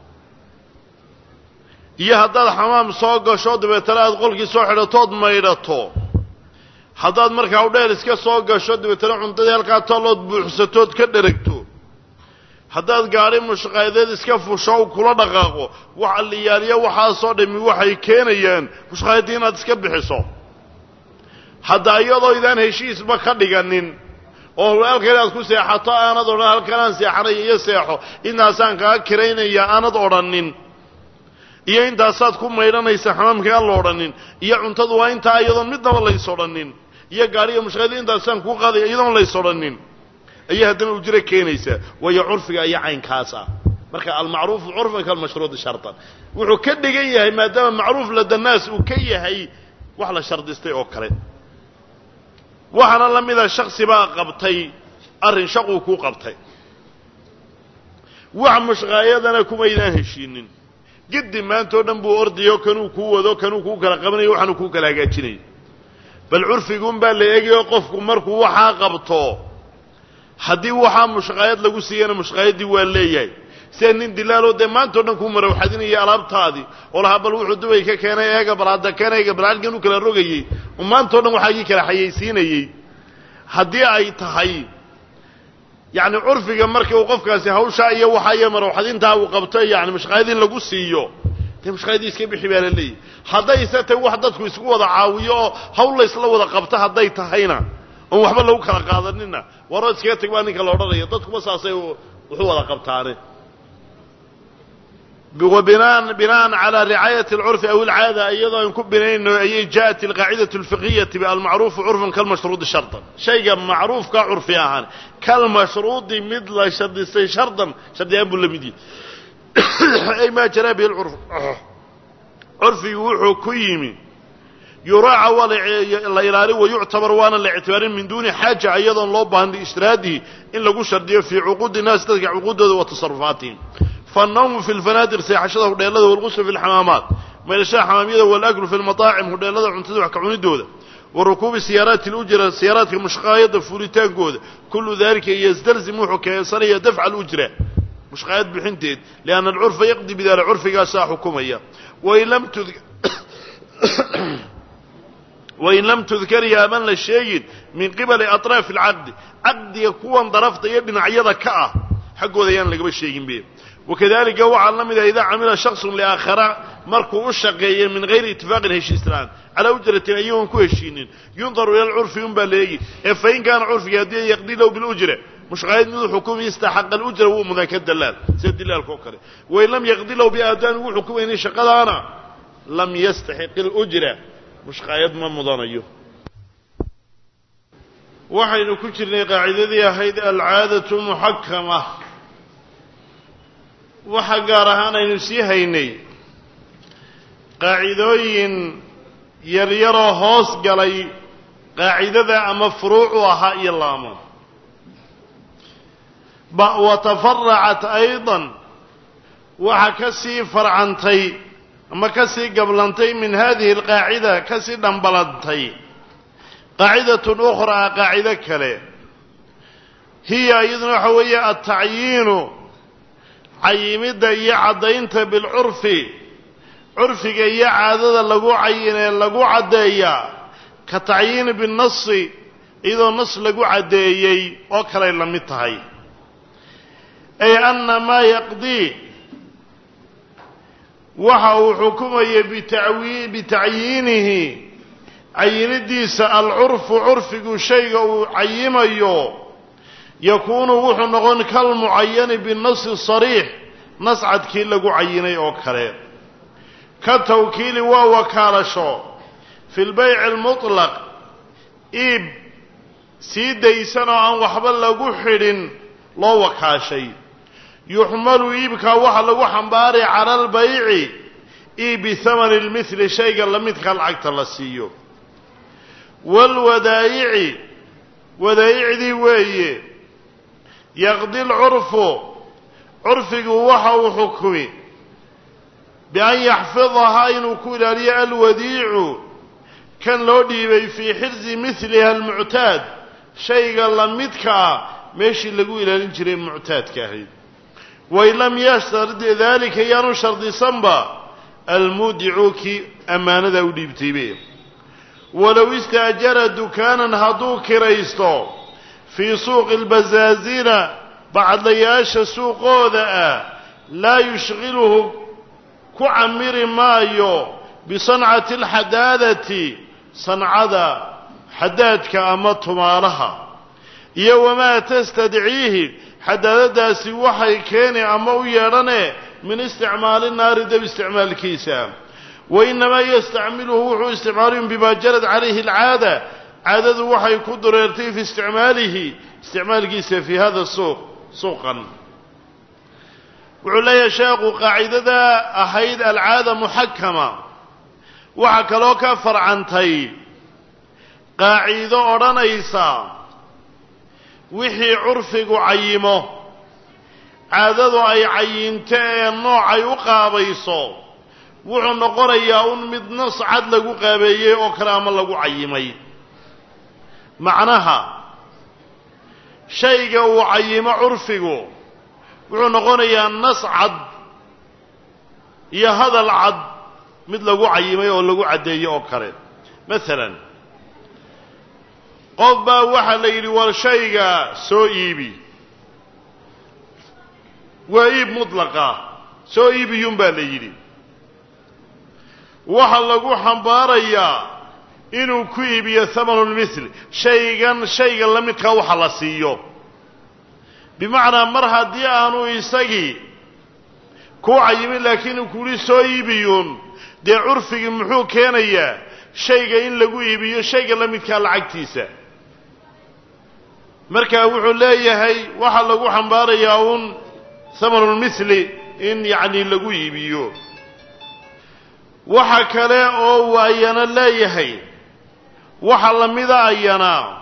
iyo haddaad xamaam soo gasho dabeetana aad qolkii soo xidhatood maydhato haddaad markaa udheel iska soo gasho dabeetana cuntadii halkaa talood buuxsatood ka dheragto haddaad gaadhi mushqaayadeed iska fusho u kula dhaqaaqo waxa liyaaliya waxaasoo dhammi waxay keenayaan mushqaayaddii inaad iska bixiso hadda iyadoo idaan heshiisba ka dhiganin oo halkan inaad ku seexato aanad odhan halkanaan seexanaya iyo seexo intaasaan kaa kiraynaya aanad odhanin iyo intaasaad ku maydhanaysa xamaamka aan la odhanin iyo cuntadu waa intaa iyadoon midnaba lays odhanin iyo gaadhiga mushqaayadii intaasaan kuu qaadaya iyadoon lays odhanin ayay haddana ujro keenaysaa waayo curfiga iyo caynkaas ah marka almacruufu curfan kalmashruudi shartan wuxuu ka dhigan yahay maadaama macruuf ladanaas uu ka yahay wax la shardistay oo kale waxaana la mida shaksi baa qabtay arrin shaquu kuu qabtay wax mushqaayadana kumaydaan heshiinin giddi maantao dhan buu ordayo kanuu kuu wado kanuu kuu kala qabanayo waxaanuu kuu kala hagaajinayo bal curfiguunbaa la eegayo qofku markuu waxaa qabto haddii waxaa mushqaayad lagu siiyana mushqaayaddii waa leeyahay sida nin dilaaloo dee maantao dhan kuu marawxadinaya alaabtaadii oo lahaa bal wuxuu dubay ka keenay eega bal hadda keenayga bal halkan u kala rogayey oo maantao dhan waxaagii kala xayaysiinayey haddii ay tahay yacni curfiga marka uu qofkaasi hawshaa iyo waxaa iyo marawxadintaa uu qabto yacni mushqaayad in lagu siiyo dee mushqaayaddii iska bixi baa la leeyahy haddayse tay wax dadku isku wada caawiyo oo hawl laysla wada qabto hadday tahayna oon waxba lagu kala qaadanina waroo iskaga tag baa ninka la odhanaya dadkuba saasay wuxu wada qabtaane وبناء بناء على رعاية العرف أو العادة أيضا يكون بنين أي جاءت القاعدة الفقهية بالمعروف عرفا كالمشروط شرطا شيء معروف كعرف أهان كالمشروط مثل شرط شرطا شرط ينبو لمدي أي ما جرى به العرف عرف يوحو كيمي يراعى ولا يراري ويعتبر وانا الاعتبار من دون حاجة أيضا لوبها لإشراده إن لقو شرطيه في عقود الناس تلقى عقوده وتصرفاتهم فالنوم في الفنادق سيحشده وديلده والغسل في الحمامات meelasha xamaamiyada wal aklu fi al-mataa'im hudheelada cuntada wax ka cunidooda وركوب السيارات الأجرة السيارات كمشقايد فوليتان جود كل ذلك يستلزم حكاية دفع الأجرة مشقايد بحنتين لأن العرف يقضي بذلك العرف قاسا حكومية وإن لم تذكر وإن لم تذكر يا من للشيء من قبل أطراف العقد عقد يكون ضرفت يبنى عيضة كأه حقه ذيان لقبل الشيء به وكذلك هو علم إذا عمل شخص لآخر مركو الشقيين من غير اتفاق الهشيستان على أجرة أيهم كوهشينين ينظر إلى العرف ينبال ليه فإن كان عرف يقضي له بالأجرة مش غاية من الحكومة يستحق الأجرة وهو مذاك الدلال سيد الله الكوكري وإن لم يقضي له بأدان وهو حكومة إني شقدانا لم يستحق الأجرة مش غاية من مضانيه وحين كترني قاعدة ذي هيدا العادة محكمة وحقارها نسيهيني قاعدوين يريرو هوس قلي قاعدة أما فروعها إلاما وتفرعت أيضا وحكسي فرعنتي أما كسي قبلنتي من هذه القاعدة كسي دنبلنتي قاعدة أخرى قاعدة كلي هي أيضا حوية التعيين عيمد يعدينت بالعرف عرفك يا عادة لغو عينه لغو عدايا كتعيين بالنص إذا النص لغو عدايي أكلا لمتهي أي أن ما يقضي وحو حكمه بتعيينه عين ديس العرف عرفك شيء عيميه يكون وحو نغن كالمعين بالنص الصريح نصعد كي لغو عيني أكلا كالتوكيل ووكالشو في البيع المطلق إيب سيدي سنة عن وحبال لغو حرين لو وكاشي يحمل إيبك وحل وحنباري على البيع إيب ثمن المثل شيء لمدك العقد لسيو والودائع ودائع دي ويه يقضي العرف عرفك وحو حكمي بأن يحفظها إن كل لي الوديع كان لو ديبي في حرز مثلها المعتاد شيء لمدك ماشي لقوا إلى الانجري المعتاد كهيد وإن لم يشترط ذلك يانو شرط صنبا المودعوك أمانة ذو ديبتي به ولو استأجر دكانا هدوك ريستو في سوق البزازين بعد لياش سوق ذا لا يشغله كعمر مايو بصنعة الحدادة صنعة حدادك أمتهما لها يوما تستدعيه حدادة سوحي كان أمو يرني من استعمال النار ده باستعمال كيسا وإنما يستعمله وحو استعمال بما جرت عليه العادة عادة وحي قدر يرتي في استعماله استعمال كيسا في هذا السوق سوقا وعلى يشاق قاعدة أحيد العادة محكمة وحكالوك فرعنتي قاعدة أرانيسا وحي عرفك عيمه عادة أي عينتين نوع يقابيسو وحو نقريا أنمد نص عد لقو قابيه أكرام لقو عيمي معناها شيء وعيم عرفك wuxuu noqonayaa nas cad iyo hadal cad mid lagu cayimay oo lagu cadeeyo oo kale mesela qof baa waxa la yiri war shayga soo iibi waa iib mutlaqa soo iibiyun baa la yiri waxa lagu xambaarayaa inuu ku iibiyo thamanul misl shaygan shayga la midka waxa la siiyo بمعنى مرها دي آنو إساقي كو عيمين لكن كولي سو إيبيون دي عرفك محو كينيا شيء إن لقو إيبيون شيء لم يتكال العكتيسة مركا وحو لا يهي وحا لقو حنبار ياون ثمن المثل إن يعني لقو إيبيون وحا كلا أو أيانا لا يهي وحا لمذا أيانا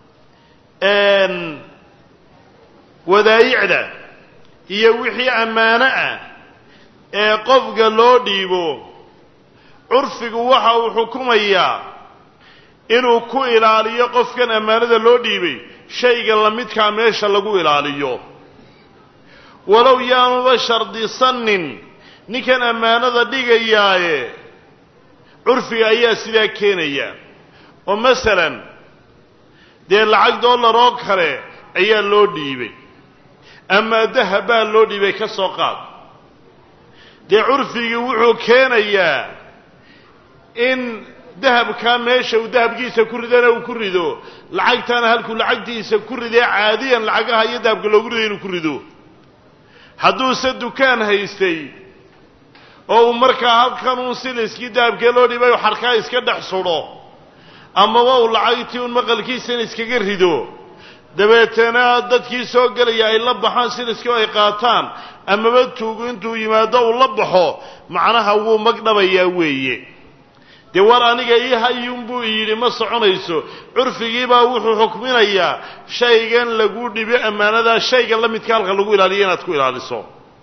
أن wadaayicda iyo wixii amaano ah ee qofka loo dhiibo curfigu waxa uu xukumayaa inuu ku ilaaliyo qofkan ammaanada loo dhiibay shayga la midkaa meesha lagu ilaaliyo walow yaanuba shardisanin ninkan ammaanada dhigayaaye curfiga ayaa sidaa keenaya oo masalan dee lacag dollar oo kale ayaa loo dhiibay ama dahab baa loo dhiibay ka soo qaad dee curfigii wuxuu keenayaa in dahabkaa meesha uu dahabkiisa ku ridana uu ku rido lacagtana halkuu lacagtiisa ku ridee caadiyan lacagaha iyo dahabka loogu riday inuu ku rido hadduuse dukaan haystay oo uu markaa halkan uun siliskii dahabkee loo dhibay u xarkaa iska dhex sudho amaba uu lacagtii uun maqalkiisana iskaga rido dabeetana dadkii soo gelaya ay la baxaan siliskii oo ay qaataan amaba tuugu intuu yimaado uu la baxo macnaha wuu magdhabayaa weeye dee war aniga ii hayuunbuu yidhi ma soconayso curfigiibaa wuxuu xukminayaa shaygan lagu dhibi ammaanadaa shayga la midka halka lagu ilaaliyo inaad ku ilaaliso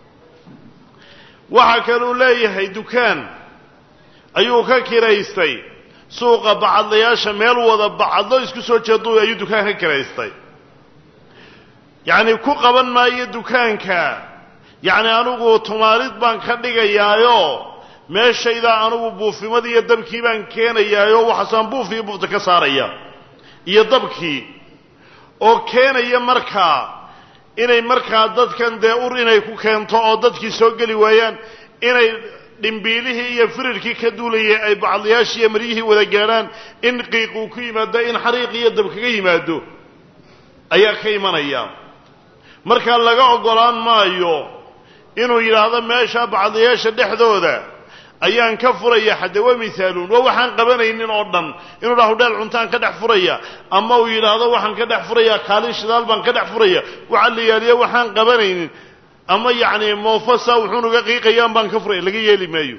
waxaa kaluu leeyahay dukaan ayuu ka kiraystay suuqa bacadlayaasha meel wada bacadlo isku soo jeedo ayuu dukaan ka kiraystay yacni ku qaban maayo dukaanka yacni anigu tumaalid baan ka dhigayaayo meeshaydaa anugu buufimadii iyo dabkii baan keenayaayo waxaasaan buuf iyo buufta ka saaraya iyo dabkii oo keenaya markaa inay markaa dadkan dee ur inay ku keento oo dadkii soo geli waayaan inay dhimbiilihii iyo firirkii ka duulayay ay bacadlayaashii iyo maryihii wada gaadhaan in qiiq uu ku yimaado in xariiq iyo dab kaga yimaado ayaa ka imanaya markaa laga oggolaan maayo inuu yidhaahdo meesha bacadlayaasha dhexdooda ayaan ka furaya hadda waa misaaluun waa waxaan qabanaynin oo dhan inuu dhaho dheel cuntaan ka dhex furaya ama uu yidhaahdo waxaan ka dhex furaya kaalin shidaal baan ka dhex furaya waxaa la yaaliya waxaan qabanaynin ama yacni moofasa wuxuunuga qiiqayaan baan ka furaya laga yeeli maayo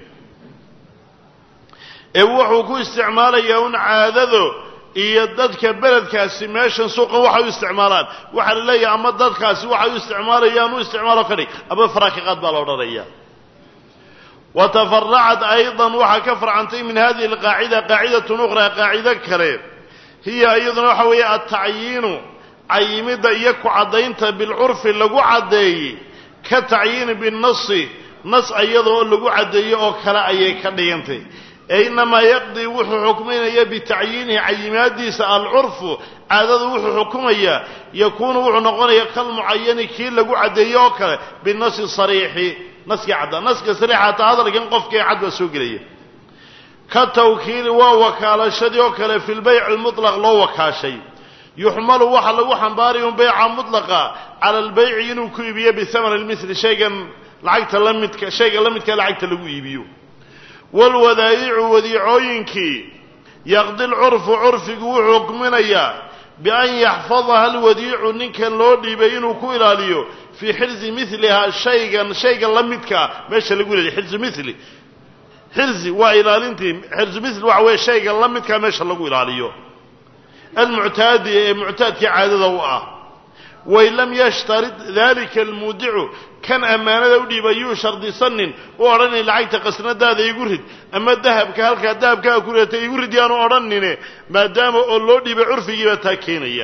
ee wuxuu ku isticmaalayaa un caadado iyo dadka beledkaasi meeshan suuqa waxay u isticmaalaan waxaa la leeyahay ama dadkaasi waxay u isticmaalayaan u isticmaalo ka dhig ama faraakiqaad baa la odhanaya وتفرعت أيضا وحكفر عن من هذه القاعدة قاعدة أخرى قاعدة كريم هي أيضا وحوية التعيين عيمد يكو عدينت بالعرف اللقو عدي كتعيين بالنص نص أيضا اللقو عدي أو كلا أي كدينت إنما يقضي وحو حكمين بتعيينه عيمات سأل العرف عدد وحو حكمية يكون وحو نقول يقل معين كي لقو عدي أو كلا بالنص الصريح نسك عدا نسك صريحة هذا لكن قفك عدا سوقريه كالتوكيل ووكالة شدي وكالة في البيع المطلق لو وكاشي يحمل وحل وحنباري بيعا مطلقة على البيع ينوكو يبيه بثمن المثل شيئا لعقت لمتك شيئا لمتك لعقت لقو يبيه والوذائع وذيعوينكي يقضي العرف عرف قوع حكمنا بأن يحفظها الوديع نك اللورد يبينه كويل عليه في حرز مثلها شيئا شيئا لمتك ماشي اللي يقول لي حرز مثلي حرز وإلى انت حرز مثل وعوي شيئا لمتك ماشي اللي يقول عليه المعتاد معتاد كعادة ضوءه وإن لم يشترط ذلك المودع كان أمانة ودي بيو شرط صن وأرني العيت قصنا هذا يقولد أما الذهب كهلك الذهب كأكلته يقولد يانو أرني ما دام اللودي بعرفه بتاكينية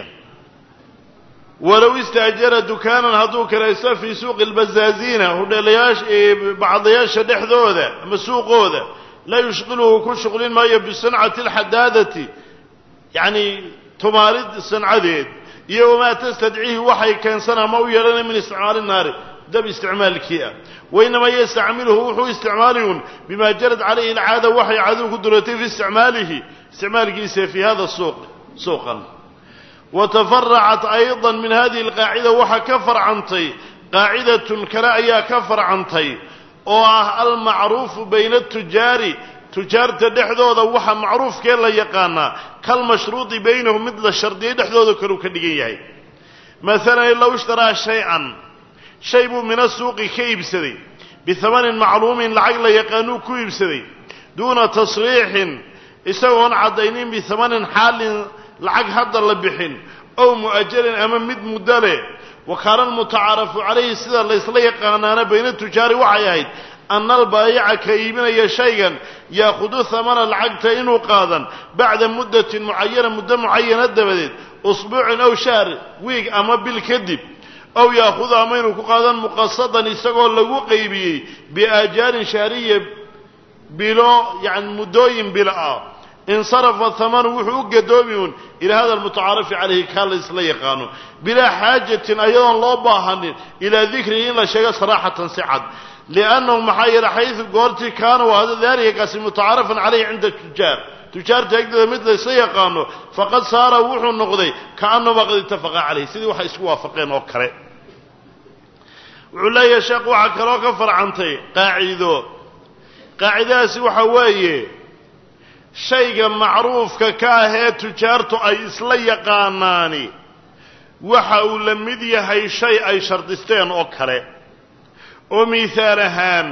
ولو استأجر دكانا هذوك ليس في سوق البزازين هذا لياش بعض ياش دحذو ذا مسوق هذا لا يشغله كل شغلين ما يبي صنعة الحدادة يعني تمارد صنعة ذي يوم ما تستدعيه وحي كان سنة موية لنا من استعمال النار ده باستعمال الكيئة وإنما يستعمله وحو استعمالهم بما جرد عليه العادة وحي عدو قدرته في استعماله استعمال كيسة في هذا السوق سوقا وتفرعت أيضا من هذه القاعدة وحا كفر عنطي قاعدة كلاء كفر عنطي والمعروف بين التجار تجار تدحذوذا وحا معروف كيلا لا يقانا كالمشروط بينهم مثل الشرطية دحذوذا كانوا كدقية مثلا لو اشترى شيئا شيء من السوق كيب سدي بثمن معلوم لعقل يقانو كيب سدي دون تصريح يسوون عدينين بثمن حال لعق هذا اللبحين أو مؤجل أمام مد مدله وكان المتعارف عليه سيدا ليس لا يقانا بين التجار وعياهد ana albaayica ka iibinaya shaygan yaakudu hamana lacagta inuu qaadan bacda muddatin mucayana muddo mucayana dabadeed usbuucin aw shahr wiig ama bil kadib aw yaakudu ama inuu ku qaadan muqasadan isagoo lagu qaybiyey biaajaarin shahriya bilo yani muddooyin bilo ah insarafa hamanu wuxuu u gadoomiun ilaa hada almutacaarafi calayhi kaa la isla yaqaano bilaa xaajatin ayadoon loo baahanin ilaa dikrihi in la sheego saraaxatan si cad liannahu maxaa yeele xaysu goortii kaana waa hada daalikaasi mutacaarafan calayhi cinda tujaar tujaarta agdeeda mid la isla yaqaano faqad saara wuxuu noqday kaanahuma qad ittafaqa calayhi sidii waxay isku waafaqeen oo kale wuxuu leeyahay sheekh waxaa kaloo ka farcantay qaacido qaacidadaasi waxa weeye shayga macruufka ka ah ee tujaartu ay isla yaqaanaani waxa uu la mid yahay shay ay shardisteen oo kale oo miihaal ahaan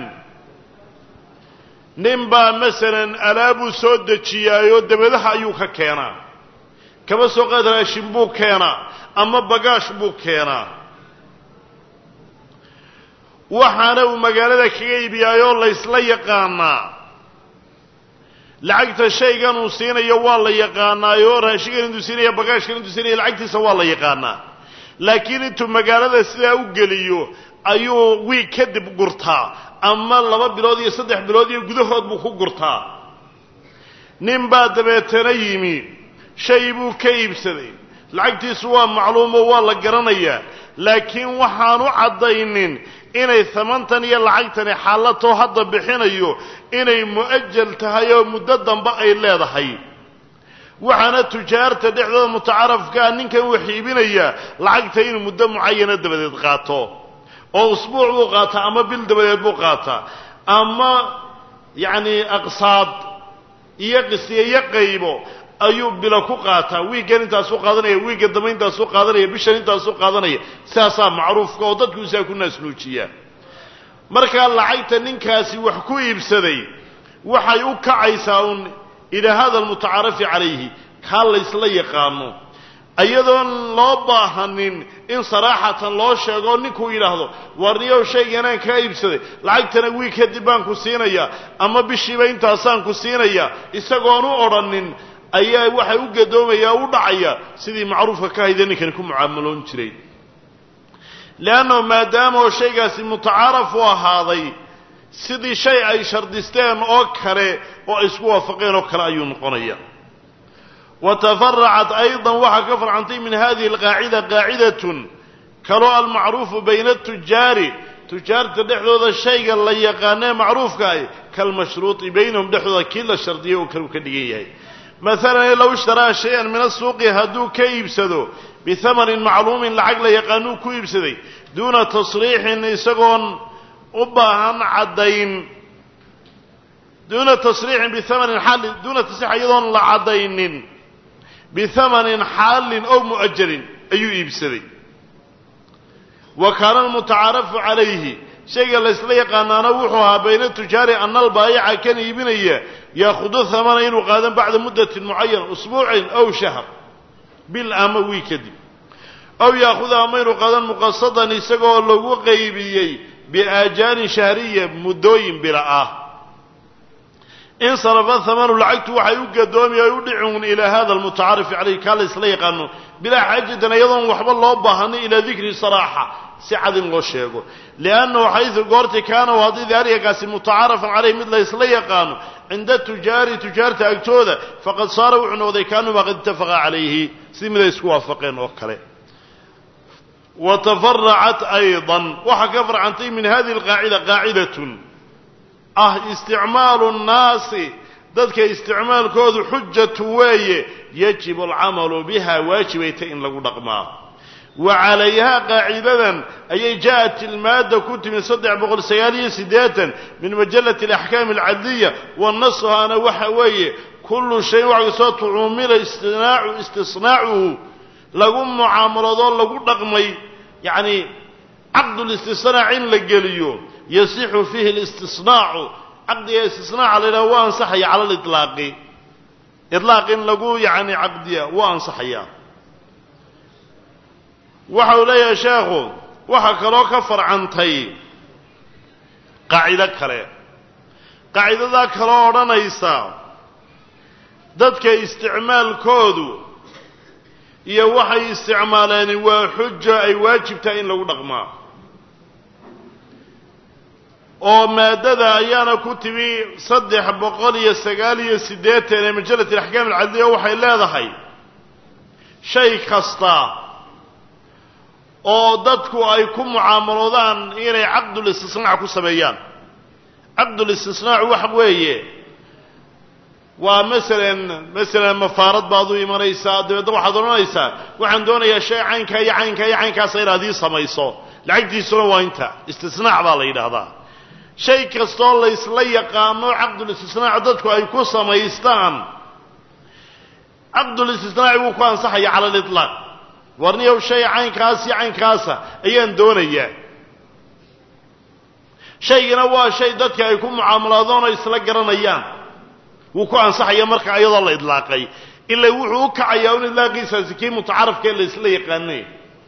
nin baa masalan alaabuu soo dejiyaayoo dabadaha ayuu ka keenaa kaba soo qaad raashin buu keenaa ama bagaash buu keenaa waxaana uu magaalada kaga iibiyaayoo la ysla yaqaanaa lacagta shaygan uu siinayo waa la yaqaanaayoo raashinkan intuu siinaya bagaashkan intuu siinaya lacagtiisa waa la yaqaanaa laakiin intuu magaalada sidaa u geliyo ayuu wiig kadib gurtaa ama laba bilood iyo saddex bilood iyo gudahood buu ku gurtaa nin baa dabeetana yimi shay buu ka iibsaday lacagtiisu waa macluumo waa la garanayaa laakiin waxaanu caddaynin inay hamantan iyo lacagtani xaalatoo hadda bixinayo inay mu'ajal tahay oo muddo dambe ay leedahay waxaana tujaarta dhexdooda mutacarafkaa ninkan wax iibinayaa lacagta inuu muddo mucayana dabadeed qaato oo usbuuc buu qaataa ama bil dabadeed buu qaataa ama yacni aqsaad iyo qisiye iyo qaybo ayuu bilo ku qaataa wiiggan intaasuu qaadanaya wiigga dambe intaasuu qaadanaya bishan intaasuu qaadanaya sidaasaa macruufka oo dadku isaa ku naasnuujiyaa markaa lacagta ninkaasi wax ku iibsaday waxay u kacaysaa un ilaa hada almutacaarafi calayhi kaa la ysla yaqaano iyadoon loo baahanin in saraaxatan loo sheego ninkuu yidhaahdo warniyow shayganaan kaa iibsaday lacagtana wiig kadib baan ku siinayaa ama bishiiba intaasaan ku siinayaa isagoon u odhanin ayaa waxay u gadoomayaa u dhacaya sidii macruufka ka hayda ninkani ku mucaamaloon jiray leannahu maadaama oo shaygaasi mutacaaraf u ahaaday sidii shay ay shardisteen oo kale oo ay isku waafaqeen oo kale ayuu noqonaya watafaracat aydan waxaa ka farcantay min hadihi alqaacida qaacidatun kaloo almacruufu bayna atujaari tujaarta dhexdooda shayga la yaqaanee macruufka ah kalmashruuطi baynahum dhexdooda kii la shardiyay oo kale uu ka dhigan yahay maalan low ishtaraa shay-an min asuuqi hadduu ka iibsado bihamanin macluumin lacag la yaqaanuu ku iibsaday duuna tasriixin isagoon u baahan caddayn duuna tasriixin bihamanin xaalin duuna tasriix iyadoon la caddaynin bihamanin xaalin ow mu'ajalin ayuu iibsaday wa kaana almutacaarafu calayhi shayga la ysla yaqaanaana wuxuu ahaa bayna tujaari ana albaayica kan iibinaya yaakudu hamana inuu qaadan bacda muddatin mucayana usbuucin aw shahr bil ama wiig kadib aw yaakuda ama inuu qaadan muqasadan isagoo lagu qaybiyey biaajaarin shahriya muddooyin bila ah insarafa hamanu lacagtu waxay u gadoomi ay u dhicun ilaa hada almutacaarifi calayhi kaa la ysla yaqaano bilaa xaajatin iyadoon waxba loo baahanin ilaa dikri saraaxa si cad in loo sheego liannahu xaysu goorti kaana u haddii daalikaasi mutacaarafan calayhi mid la ysla yaqaano cinda tujaari tujaarta agtooda faqad saara wuxuu noqday kaanuma qad ittafaqa calayhi sidii mid ay isku waafaqeen oo kale watafaracat aydan waxaa ka farcantay min hadihi alqaacida qaacidatun ah isticmaalu nnaasi dadka isticmaalkoodu xujatu weeye yajibu alcamalu biha waajibayta in lagu dhaqmaa wa calayhaa qaacidadan ayay ja'at ilmaadda ku timi saddex boqol sagaal iyo siddeetan min majalati alaxkaam alcadliya wa nasuhaana waxa weeye kullu shayin wax kastoo tucumila istinaacu istisnaacuhu lagu mucaamaladoo lagu dhaqmay yacni caqdu listisnaac in la geliyo yasixu fiihi alistisnaacu caqdiga istisnaaca la yidhaha waa ansaxaya cala aliطlaaqi ilaaq in lagu yacni caqdiya waa ansaxayaa waxa uu leeyahay sheekhu waxaa kaloo ka farcantay qaacido kale qaacidada kale oo odhanaysa dadka isticmaalkoodu iyo waxay isticmaaleen waa xujo ay waajibtahay in lagu dhaqmaa oo maadada ayaana ku timi saddex boqol iyo sagaal iyo siddeetan ee majallat al-axkaam al-cadliya waxay leedahay shay kasta oo dadku ay ku mucaamaloodaan inay caqdul istisnaac ku sameeyaan caqdul istisnaac waxa weeye waa masalan masalan mafaarad baad u imanaysaa dabeedna waxaad odhanaysaa waxaan doonayaa shay caynka iyo caynka iyo caynkaasa inaad ii samayso lacagtiisuna waa inta istisnaac baa la yidhaahdaa shay kastoo la isla yaqaano caqdul istisnaac dadku ay ku samaystaan caqdul istisnaac wuu ku ansaxaya cala aliطlaaq warniyow shay caynkaas iyo caynkaasa ayaan doonayaa shaygana waa shay dadka ay ku mucaamaladoon oo isla garanayaan wuu ku ansaxaya marka iyadoo la idlaaqay ilaa wuxuu u kacayaa un idlaaqiisaasi kii mutacarafka ee la isla yaqaanay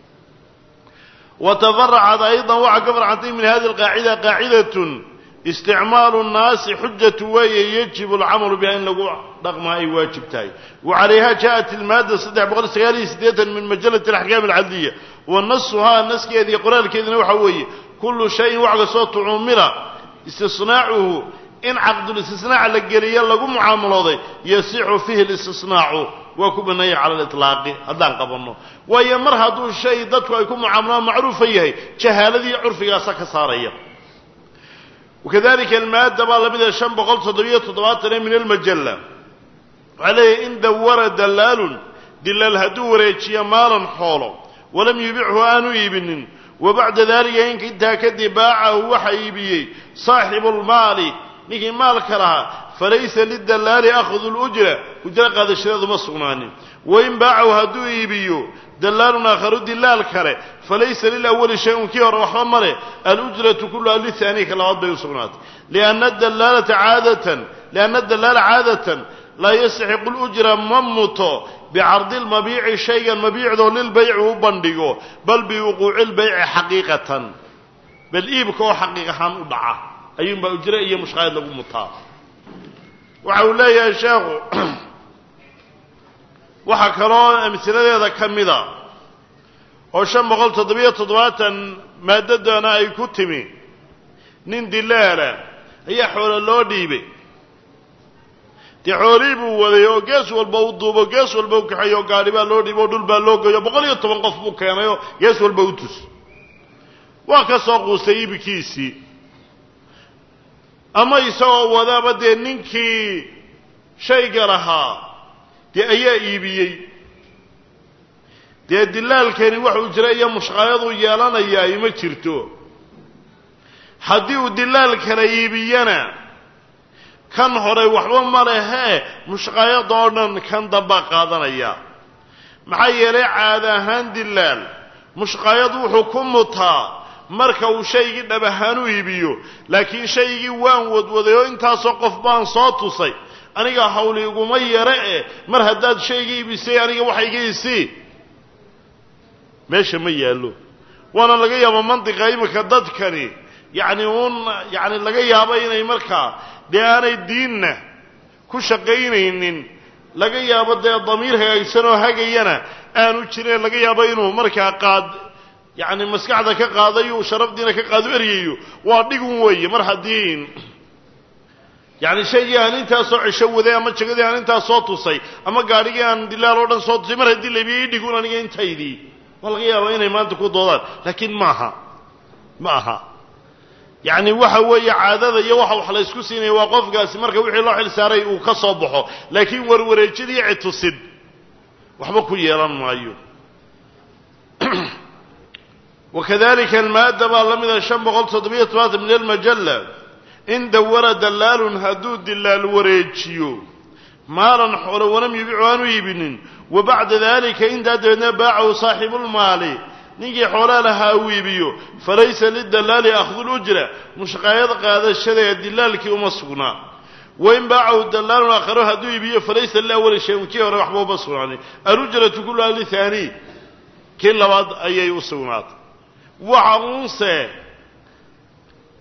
وتفرعت أيضا وعكفر عن من هذه القاعدة قاعدة استعمال الناس حجة وهي يجب العمل بها إن لقوا رغم أي واجب تاي وعليها جاءت المادة صدح بقول سيالي سديتا من مجلة الأحكام العدلية والنصها النص كذي قرآن كذي نوحوي كل شيء وعلى صوت عمره استصناعه إن عقد الاستثناء لقريا لقوا معاملة يسيع فيه الاستثناء وكبني على الإطلاق هذا قبلنا ويمر هذا الشيء ضدك يكون معاملة معروفة هي جهالة عرفها سكسارية وكذلك المادة بالله بدأ الشام بقول صدرية تضبط من المجلة عليه إن دور دلال دلال هدور يشيا مالا حوله ولم يبيعه آنو يبن وبعد ذلك إن كنت كدي باعه وحيبيه صاحب المال نيجي مال كرها فليس للدلال أخذ الأجرة وجرق هذا الشيء مصغناني وإن باعوا هدو يبيو دلال آخر دلال كره فليس للأول شيء كير وحمره الأجرة كلها للثاني كالعض بيصغنات لأن الدلالة عادة لأن الدلال عادة لا يستحق الأجرة ممته بعرض المبيع شيئا مبيع ذو للبيع وبندقه بل بوقوع البيع حقيقة بل إيبكو حقيقة ودعاه أيهم بأجرة أي مش غاية لكم مطاف وعولا يا شيخ وحكرون أمثلة هذا كمذا وشم بقول تضبيط تضباطا ماددنا أي كتمي نندي الليلة هي حول الله ديبي تحوريب وذيو قيس والبوضو وقيس والبوكحي وقاربا الله ديبو دول بالوغو يبقى لي يطبنقف بوكينا قيس والبوتس وكسوقو سيبي كيسي ama isagoo wadaaba dee ninkii shayga lahaa dee ayaa iibiyey dee dilaalkani waxuu jira iyo mushqaayadu yeelanayaa ima jirto haddii uu dilaal kala iibiyana kan hore waxba ma lehee mushqaayada oo dhan kan damba qaadanaya maxaa yeelay caada ahaan dilaal mushqaayadu wuxuu ku mutaa marka uu shaygii dhab ahaan u iibiyo laakiin shaygii waan wadwadayo intaasoo qof baan soo tusay aniga hawli iguma yare eh mar haddaad shaygii iibisay aniga waxa iga isii meesha ma yaallo waana laga yaabo mantiqa imika dadkani yacni uun yacni laga yaabo inay markaa dee aanay diinna ku shaqaynaynin laga yaabo dee damiir hagaagsan oo hagayana aanu jirin laga yaabo inuu markaa qaad يعني مسكعده كقاضي وشرفدينا كقاضي ارييو وادغون ويه مر حدين يعني شيء يعني انت سو عشوده اما جغدي يعني انت سو توسي اما غاريغي ان ديلال ودن سو توسي مر هدي لبي دغون اني انتيدي والغيا وين ما انت كو دودان لكن ماها ماها يعني waxa weeye caadada iyo waxa wax la isku siinay waa qofkaasi marka wixii loo xil saaray uu ka soo baxo laakiin warwareejidii citusid waxba ku yeelan maayo وكذلك المادة بالله الشام بقول صدبية من المجلة إن دور دلال هدود دلال وريتشيو مالا حول ولم يبيعوان ويبنين وبعد ذلك إن دادنا باعوا صاحب المال نيجي حولا لها ويبيو فليس للدلال أخذ الأجرة مش قايد هذا الشيء الدلال كي ومسكنا وإن باعوا الدلال آخر هدو يبيو فليس للأول شيء كي ورحبه بصر يعني الأجرة كلها لثاني كل بعض أي يوسونات وعنصة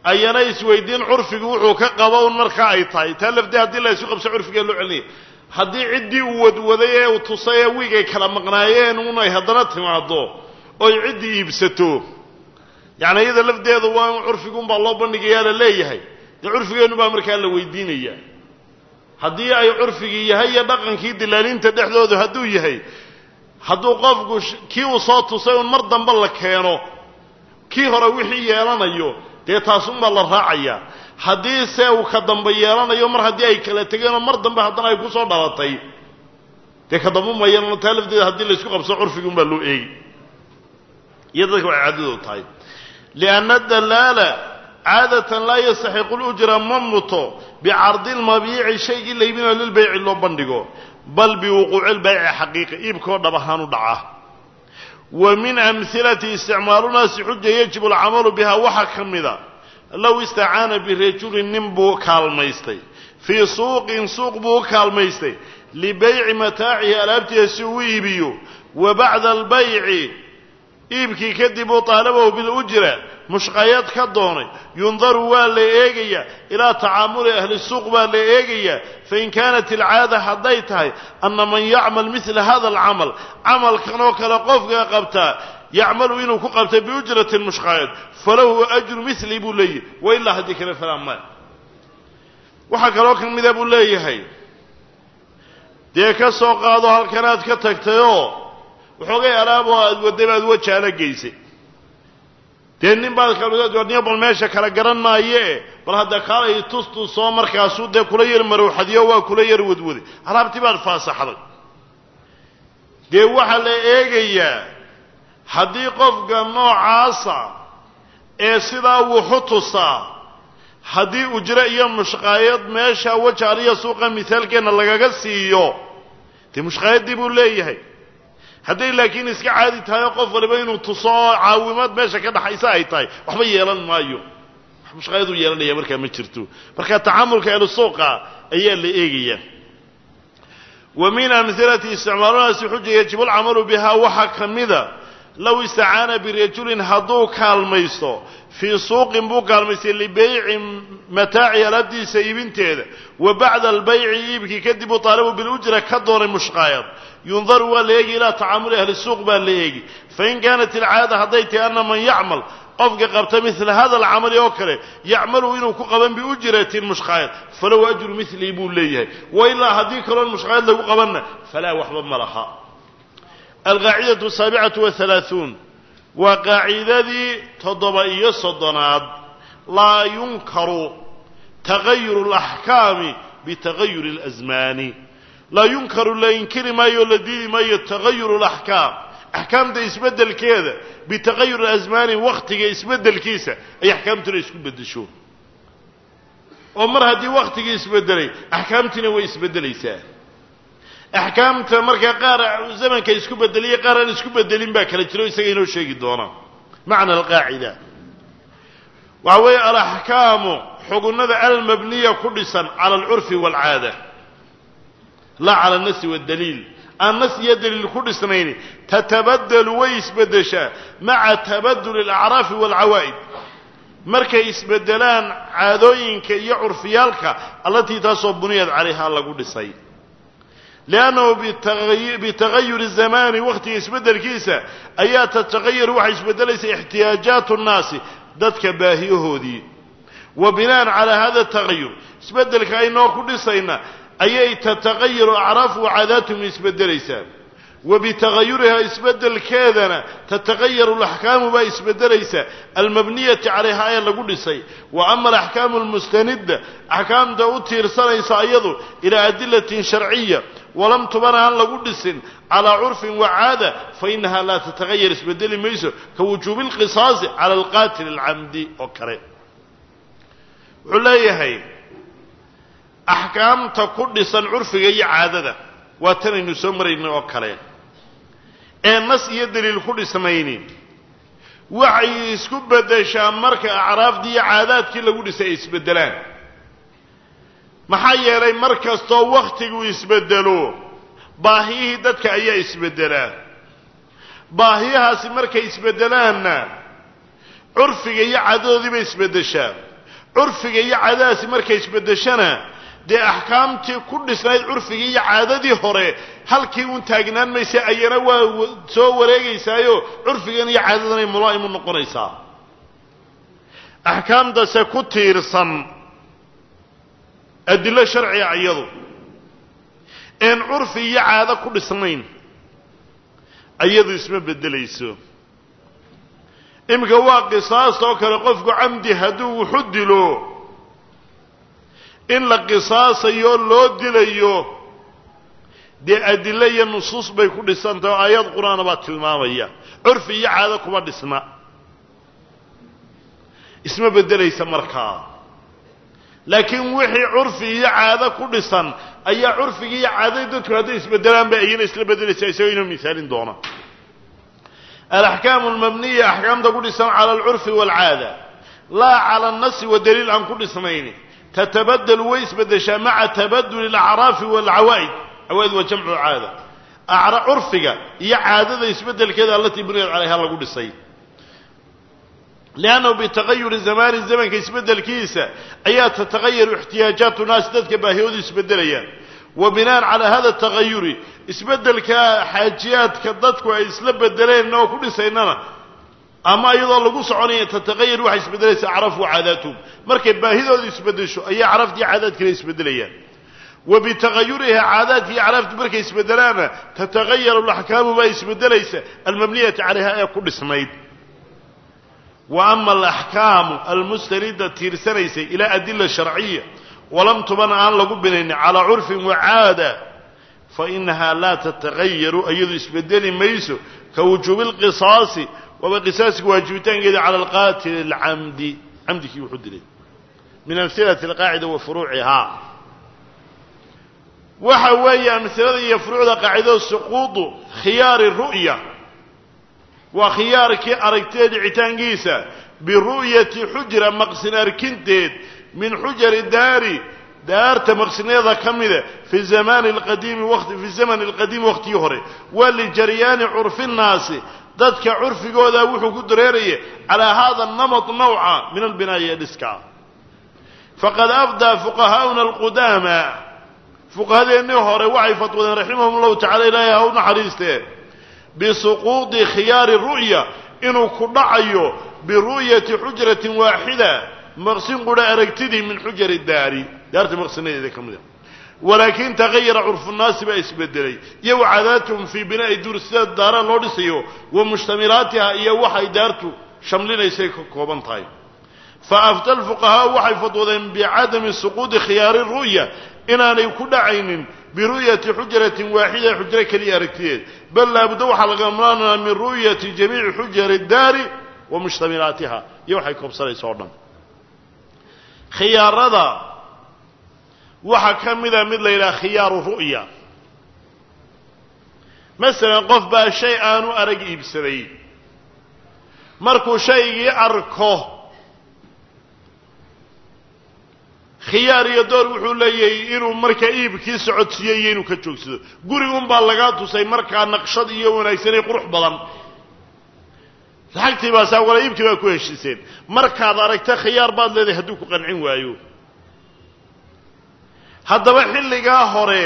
ayana isweydiin curfigu wuxuu ka qabo un marka ay tahay taa lafdii haddii la isu qabso curfiga loo celinayo haddii ciddii uu wadwaday ee uu tusay ee wiigay kala maqnaayeen unay haddana timaado oy ciddii iibsato yacni iyada lafdeedu waa in curfiguunbaa loo bandhigayaa la leeyahay dee curfigeennu baa markaa la weydiinayaa haddii ay curfigii yahay iyo dhaqankii dilaalinta dhexdoodu hadduu yahay hadduu qofku kii uu soo tusay un mar dambe la keeno kii hore wixii yeelanayo dee taasunbaa la raacayaa haddii se uu ka dambe yeelanayo mar haddii ay kala tegeenoo mar dambe haddana ay ku soo dhalatay dee ka dambe ma yeelano taa lafteeda haddii laysku qabso curfiguunbaa loo eegi iyo dadka waxay caadadoodu tahay lianna dalaala caadatan laa yastaxiqu lujra ma muto bicardi lmabiici shaygii laybinao lilbayci loo bandhigo bal biwuquuci lbayci xaqiiqa iibkoo dhab ahaan u dhaca wa min amhilati isticmaalunaasi xuja yajibu alcamalu bihaa waxaa ka mida low istacaana birajulin nin buu kaalmaystay fii suuqin suuq buu u kaalmaystay libayci mataacihi alaabtiisa si uu iibiyo wa bacda albayci iibkii kadib uu taalabahu bilujra mushqayad ka doonay yundaru waa la eegayaa ilaa tacaamuli ahli suuq baa la eegayaa fain kaanat alcaada hadday tahay anna man yacmal midla hada alcamal camalkan oo kale qofka qabtaa yacmalu inuu ku qabtay biujratin mushqayad falahu ajru mili buu leeyahay wailaa haddii kale falaa ma waxaa kaloo ka mida buu leeyahay dee ka soo qaado halkanaad ka tagtayoo waxoogay alaab oo aad wadday baad wajaala geysay dee nin baad kalniyo bal meesha kala garan maayee bal hadda kaalay tustus soo markaasuu dee kula yar marowxadiyo waa kula yar wadwaday alaabtii baad faasaxday dee waxaa la eegayaa haddii qofka noocaasa ee sidaa wuxu tusaa haddii ujro iyo mushqaayad meesha wajaaliya suuqa mithaalkeenna lagaga siiyo dee mushqaayaddii buu leeyahay hadday laakiin iska caadi tahay oo qof waliba inuu tuso oo caawimaad meesha ka dhaxaysa ay tahay waxba yeelan maayo wax mushqaayadu yeelanaya markaa ma jirto marka tacaamulka ahlu suuqa ayaa la eegayaa wa min amhilati isticmaalunaasi xuja yajibu alcamalu bihaa waxaa ka mida low istacaana birajulin hadduu kaalmaysto fii suuqin buu kaalmaystay libayci mataaci alaabtiisa iibinteeda wa bacda albayci iibkii kadib uu taalabu bilujra ka doonay mushqaayad yundaru waa la eegi ilaa tacaamuli ahli suuq baa la eegi fain kaanat alcaada hadday tahay anna man yacmal qofka qabta mila hada alcamali oo kale yacmalu inuu ku qaban biujratin mushqaayad falahu ajru milii buu leeyahay wailaa haddii kaloon mushqaayad lagu qabanna falaa waxba ma laha alqaacidatu asaabicatu wahalaaثuun waa qaacidadii toddoba iyo soddonaad laa yunkaru tagayuru alaxkaami bitagayuri اlasmaani laa yunkaru la inkiri maayo o la diidi maayo tagayuru alaxkaam axkaamta isbeddelkeeda bitagayuri alasmaani wakhtiga isbeddelkiisa ay axkaamtuna isku beddesho oo mar haddii wakhtigii isbeddelay axkaamtiina way isbeddelaysaa axkaamta markaa qaar zamanka isku beddeliya qaar aan isku beddelin baa kala jiro isaga inoo sheegi doona macna alqaacida waxa weeye alaxkaamu xugunnada almabniya ku dhisan cala alcurfi waalcaada laa cala alnasi waaldaliil aan nas iyo daliil ku dhisnayni tatabaddalu way isbeddeshaa maca tabaduli alacraafi waalcawaa'id markay isbeddelaan caadooyinka iyo curfiyaalka allatii taasoo buniyad calayhaa lagu dhisay liannahu bitagayuri zamaani wakhtiga isbeddelkiisa ayaa tatagayaru waxay isbeddelaysa ixtiyaajaatu nnaasi dadka baahiyahoodii wa bina'an calaa hada tagayur isbeddelka aynoo ku dhisayna ayay tatagayaru acraafu wa caadaatuhum isbeddelaysaa wa bitagayurihaa isbeddelkeedana tatagayaru alaxkaamu baa isbeddelaysa almabniyati calayha ee lagu dhisay wa ama alaxkaamu almustanidda axkaamta u tiirsanaysa iyadu ilaa adilatin sharciya walam tubana aan lagu dhisin calaa curfin wa caada fa inaha laa tatagayar isbeddeli mayso ka wujuubi alqisaasi cala alqaatil alcamdi oo kale wuxuu leeyahay axkaamta ku dhisan curfiga iyo caadada waa tanaynu soo maraynay oo kale ee nas iyo daliil ku dhisnayni waxay isku beddeshaa marka acraafdii iyo caadaadkii lagu dhisay ay isbeddelaan maxaa yeelay mar kastoo wakhtigu isbeddelo baahiyihii dadka ayaa isbeddelaa baahiyahaasi markay isbeddelaanna curfiga iyo caadadoodii bay isbeddeshaa curfiga iyo caadadaasi markay isbedeshana dee axkaamtii ku dhisnayd curfigii iyo caadadii hore halkii uun taagnaan maysa ayana waa soo wareegaysaayo curfigan iyo caadadanay mulaa'im u noqonaysaa axkaamtase ku tiirsan adilo sharciga iyadu een curfi iyo caado ku dhisnayn ayadu isma bedelayso iminka waa qisaasta oo kale qofku camdi hadduu wuxu dilo in la qisaasayo loo dilayo dee adilo iyo nusuus bay ku dhisantahay oo aayad qur-aana baa tilmaamaya curfi iyo caado kuma dhisna isma bedelaysa markaa laakiin wixii curfi iyo caado ku dhisan ayaa curfigii iyo caadadii dadku hadday isbedelaan ba ayana isla bedelaysaa isagoo inuu misaalin doona alaxkaamu almabniya axkaamta ku dhisan cala alcurfi waalcaada laa cala annasi wa daliil aan ku dhisnayn تتبدل ويسبدش مع تبدل الأعراف والعوائد عوائد وجمع عادة عرفك هي عادة يسبدل كذا التي بنيت عليها الله قول السيد لأنه بتغير الزمان الزمن كيسبدل كيسة أيات تتغير احتياجات الناس ذاتك باهيود يسبدل أيام وبناء على هذا التغير يسبدل كحاجيات كضدك ويسلب الدلين أنه كل سينما أما أيضا لقص عنية تتغير واحد يسبدل يسعرف عاداتهم مركب باهيود يسبدل شو أي عرف دي عادات كلا يسبدل أيام وبتغيرها عادات هي عرفت مركب يسبدلانا تتغير الأحكام ما يسبدل المبنية عليها كل سميد وأما الأحكام المستندة تيرسنيس إلى أدلة شرعية ولم تبنى عن لقبنين على عرف وعادة فإنها لا تتغير أيضا يسبدل ميسو كوجوب القصاص وبقصاص واجبتين كده على القاتل العمدي عمدك يوحد لي من أمثلة القاعدة وفروعها وحوية أمثلة يفروع قاعدة سقوط خيار الرؤية وخيار كي أركتين عتان قيسة برؤية حجرة مقصنار كنتين من حجر الدار دارت مقصنيضة كمدة في الزمان القديم وقت في الزمن القديم وقت يهري ولجريان عرف الناس ذاتك عرف قوة وحو قدريري على هذا النمط نوعا من البناء الإسكا فقد أفدى فقهاؤنا القدامى فقهاء النهر وعي فتوى رحمهم الله تعالى لا يهون حريسته بسقوط خيار الرؤية إنه كدعيو برؤية حجرة واحدة مقصين قد أركتدي من حجر الداري دارت مقصنية ذلك مدى ولكن تغير عرف الناس بأسبدلي يو عاداتهم في بناء دور السادة دارا لورسيو ومشتملاتها يو وحي دارتو شملين يسيكو كوبان طيب فأفتى الفقهاء وحي فتوى بعدم سقوط خيار الرؤية إننا يكون عين برؤية حجرة واحدة حجرة كلية ركتين بل لا بدوح الغمران من رؤية جميع حجر الدار ومشتملاتها يوحي كبصر يسورنا خيار رضا وحكم إذا مثل إلى خيار الرؤية مثلا قف بها شيئا وأرق إبسري مركو شيء أركه khiyaar iyo door wuxuu leeyahay inuu marka iibkii socodsiiyay inuu ka joogsado gurigun baa laga tusay marka naqshad iyo wanaagsan ee qurux badan lacagtii baa saa wala iibkii baa ku heshiiseen markaad aragta khiyaar baad leedahay hadduu ku qancin waayo haddaba xilligaa hore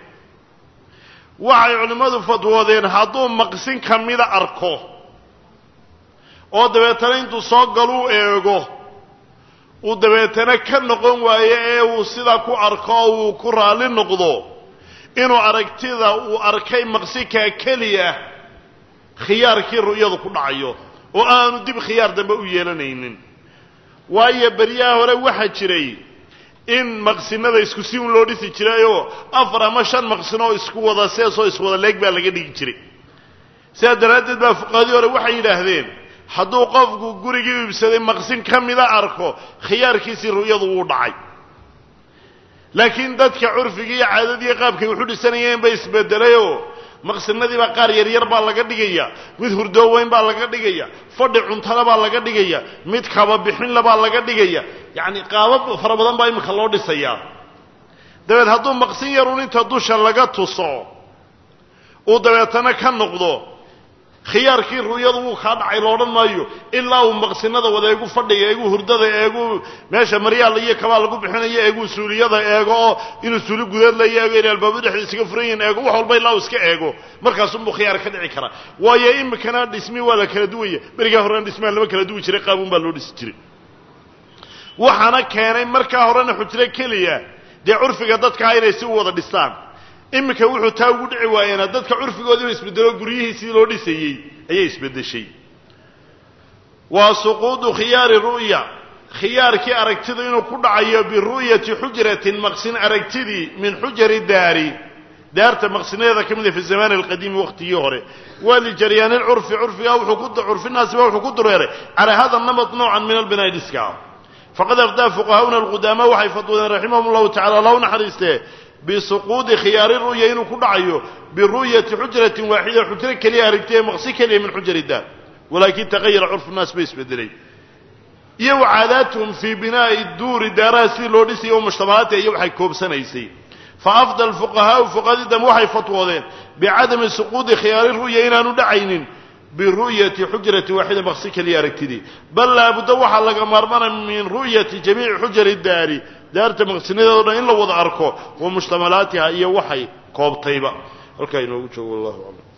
waxay culimadu fadwoodeen hadduu maqsin kamida arko oo dabeetana intuu soo galuu eego uu dabeetana ka noqon waayo ee uu sida ku arko uu ku raali noqdo inuu aragtida uu arkay maqsika kaliya khiyaarkii ru'yadu ku dhacayo oo aanu dib khiyaar dambe u yeelanaynin waayo bariyaha hore waxa jiray in maqsinada isku si un loo dhisi jirayoo afar ama shan maqsino isku wada seesoo is wada leeg baa laga dhigi jiray sidaa daraaddeed baa fuqaadii hore waxay yidhaahdeen hadduu qofku gurigii iibsaday maqsin ka mida arko khiyaarkiisii ru'yadu wuu dhacay laakiin dadka curfigii iyo caadadii qaabkay wuxu dhisanayeen bay isbedelayoo maqsinadii baa qaar yaryar baa laga dhigaya mid hurdooweyn baa laga dhigaya fadhi cuntana baa laga dhigaya mid kaba bixinla baa laga dhigaya yacni qaabab fara badan baa iminka loo dhisayaa dabeed hadduu maqsin yarun inta dusha laga tuso uu dabeetana ka noqdo khiyaarkii ru'yadu wuu kaa dhacay loodhan maayo ilaa uu maqsinada wadeegu fadhiga eegu hurdada eegu meesha maryaal iyo kabaa lagu bixinayo eegu suuliyada eego oo inuu suuli gudeed la eego in albaabada dhexdiisa iska furan yihiin eego wax walba ilaa uu iska eego markaas uu khiyaar ka dhici kara waayo imikana dhismi waa la kala duwaya bariga horena dhismaha lama kala duwi jiray qaabuun baa loo dhisi jiray waxaana keenay markaa horena xujro keliya dee curfiga dadka inay si wada dhistaan imika wuxuu taa ugu dhici waayeen dadka curfigoodii isbedelo guryihiisii loo dhisayay ayay isbedeshay waa suquudu khiyaari ru'ya khiyaarkii aragtida inuu ku dhacayo biru'yati xujratin maqsin aragtidii min xujari daari daarta maqsineeda kamid fi zaman alqadiim waqtigii hore wali jariyaan urfi urfiga wuxuu ku urfinaasi wuxuu ku dureeray ala hada namat noocan min albinaa diska faqad afda fuqahauna alqudama waxay fadween rahimahumullahu ta'ala law naxariiste بسقوط خيار الرؤيا إنه كل عيو بالرؤية حجرة واحدة حجرة كلية ركتين مقصي كلية من حجر الدار ولكن تغير عرف الناس بيس بدري يو عاداتهم في بناء الدور الدراسي لوريسي ومجتمعات يو حيكوب سنيسي فأفضل الفقهاء وفقهاء الدم وحي فتوضين بعدم سقوط خيار الرؤيا إنه ندعين بالرؤية حجرة واحدة مقصي كلية ركتين بل لا بدوح لك مرمنا من رؤية جميع حجر الدار دارت مقصنيده إن لو وضع أركو ومشتملاتها هي وحي كوب طيبة الكاين وجه والله أعلم